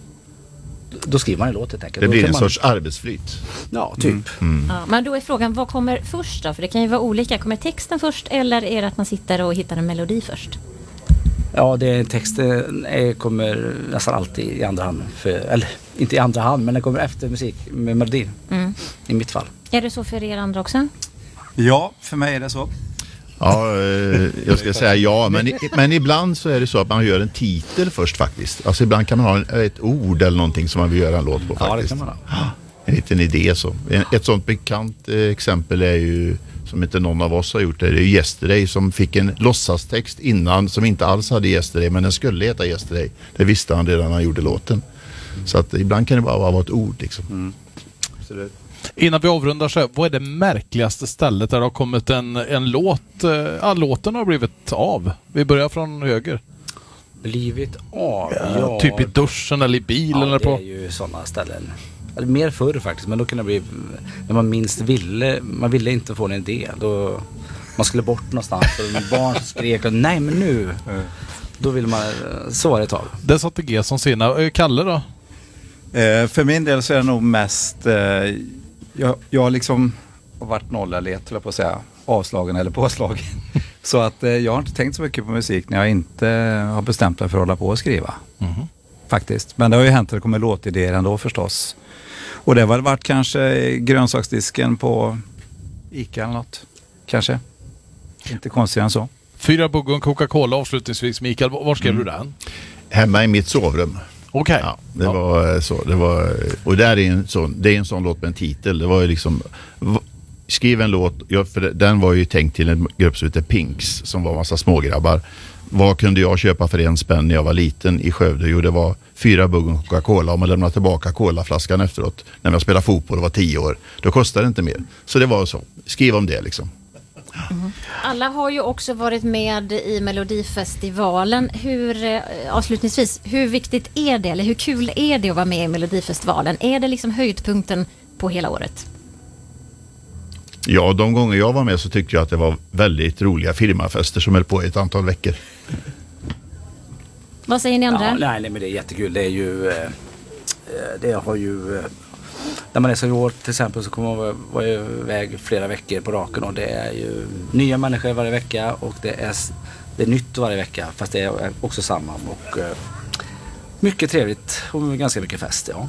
då skriver man en låt helt enkelt. Det Då blir kan en man, sorts arbetsflyt. Ja, typ. Mm. Mm. Ja, men då är frågan, vad kommer först då? För det kan ju vara olika. Kommer texten först eller är det att man sitter och hittar en melodi först? Ja, det är, texten är, kommer nästan alltid i andra hand. För, eller inte i andra hand, men den kommer efter musik med melodin. Mm. I mitt fall. Är det så för er andra också? Ja, för mig är det så. Ja, eh, jag ska säga ja, men, i, men ibland så är det så att man gör en titel först faktiskt. Alltså ibland kan man ha en, ett ord eller någonting som man vill göra en låt på faktiskt. Ja, det kan man ha. En liten idé så. En, ett sånt bekant eh, exempel är ju, som inte någon av oss har gjort det, det är ju Yesterday som fick en låtsastext innan som inte alls hade Yesterday, men den skulle heta Yesterday. Det visste han redan när han gjorde låten. Mm. Så att ibland kan det bara vara ett ord liksom. Mm. Absolut. Innan vi avrundar så här, vad är det märkligaste stället där det har kommit en, en låt, ja, låten har blivit av? Vi börjar från höger. Blivit av? Ja, Ja, typ i duschen eller i bilen ja, eller på. det är ju sådana ställen. Eller mer förr faktiskt, men då kunde det bli, när man minst ville, man ville inte få en idé. Då, man skulle bort någonstans och barn skrek och nej men nu. Då vill man, så var det ett tag. Det satte G som sina. Kalle då? Eh, för min del så är det nog mest, eh, jag, jag har liksom varit nollallet, eller på att säga, avslagen eller påslagen. Så att eh, jag har inte tänkt så mycket på musik när jag inte har bestämt mig för att hålla på och skriva. Mm. faktiskt. Men det har ju hänt att det kommer låtidéer ändå förstås. Och det har väl varit kanske grönsaksdisken på Ica eller något. Kanske. Inte konstigare än så. Fyra bugg och Coca-Cola avslutningsvis. Mikael, var skrev Mm. du den? Hemma i mitt sovrum. Okej. Ja, det var så. Det var, och där är en sån, det är en sån låt med en titel. Det var ju liksom... v- Skriv en låt, ja, för den var ju tänkt till en grupp som heter Pinks, som var en massa smågrabbar. Vad kunde jag köpa för en spänn när jag var liten i Skövde? Jo, det var fyra bugg och Coca-Cola. Om man lämnade tillbaka colaflaskan efteråt när jag spelade fotboll och var tio år, då kostade det inte mer. Så det var så. Skriv om det liksom. Alla har ju också varit med i Melodifestivalen. Hur, eh, avslutningsvis, hur viktigt är det, eller hur kul är det att vara med i Melodifestivalen? Är det liksom höjdpunkten på hela året? Ja, de gånger jag var med så tyckte jag att det var väldigt roliga firmafester som höll på i ett antal veckor. Vad säger ni andra? Ja, nej, nej, men det är jättekul. Det är ju... Eh, det har ju... Eh, när man är så år till exempel så kommer man vara iväg flera veckor på raken och det är ju nya människor varje vecka och det är, det är nytt varje vecka fast det är också samma och eh, mycket trevligt och ganska mycket fest, ja.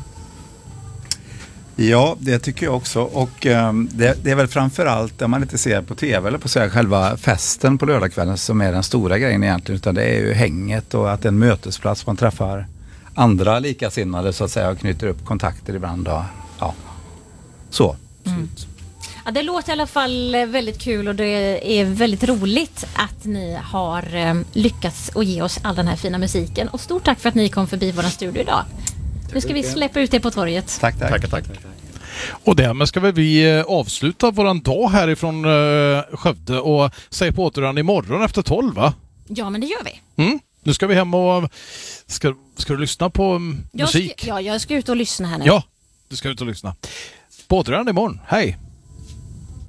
Ja, det tycker jag också. Och um, det, det är väl framförallt när man inte ser på tv eller på så här, själva festen på lördagskvällen som är den stora grejen egentligen. Utan det är ju hänget och att det är en mötesplats. Man träffar andra likasinnade så att säga och knyter upp kontakter ibland. Och, ja, så. Mm. Ja, det låter i alla fall väldigt kul och det är väldigt roligt att ni har eh, lyckats att ge oss all den här fina musiken. Och stort tack för att ni kom förbi vår studio idag. Nu ska vi släppa ut det på torget. Tack, tack. Tack, tack. Och därmed ska vi eh, avsluta våran dag härifrån eh, Skövde och säga på återhörande imorgon efter tolv, va? Ja, men det gör vi. Mm. Nu ska vi hem och... Ska, ska du lyssna på um, Jag musik? ska, ja, jag ska ut och lyssna här nu. Ja, du ska ut och lyssna. På återhörande imorgon. Hej!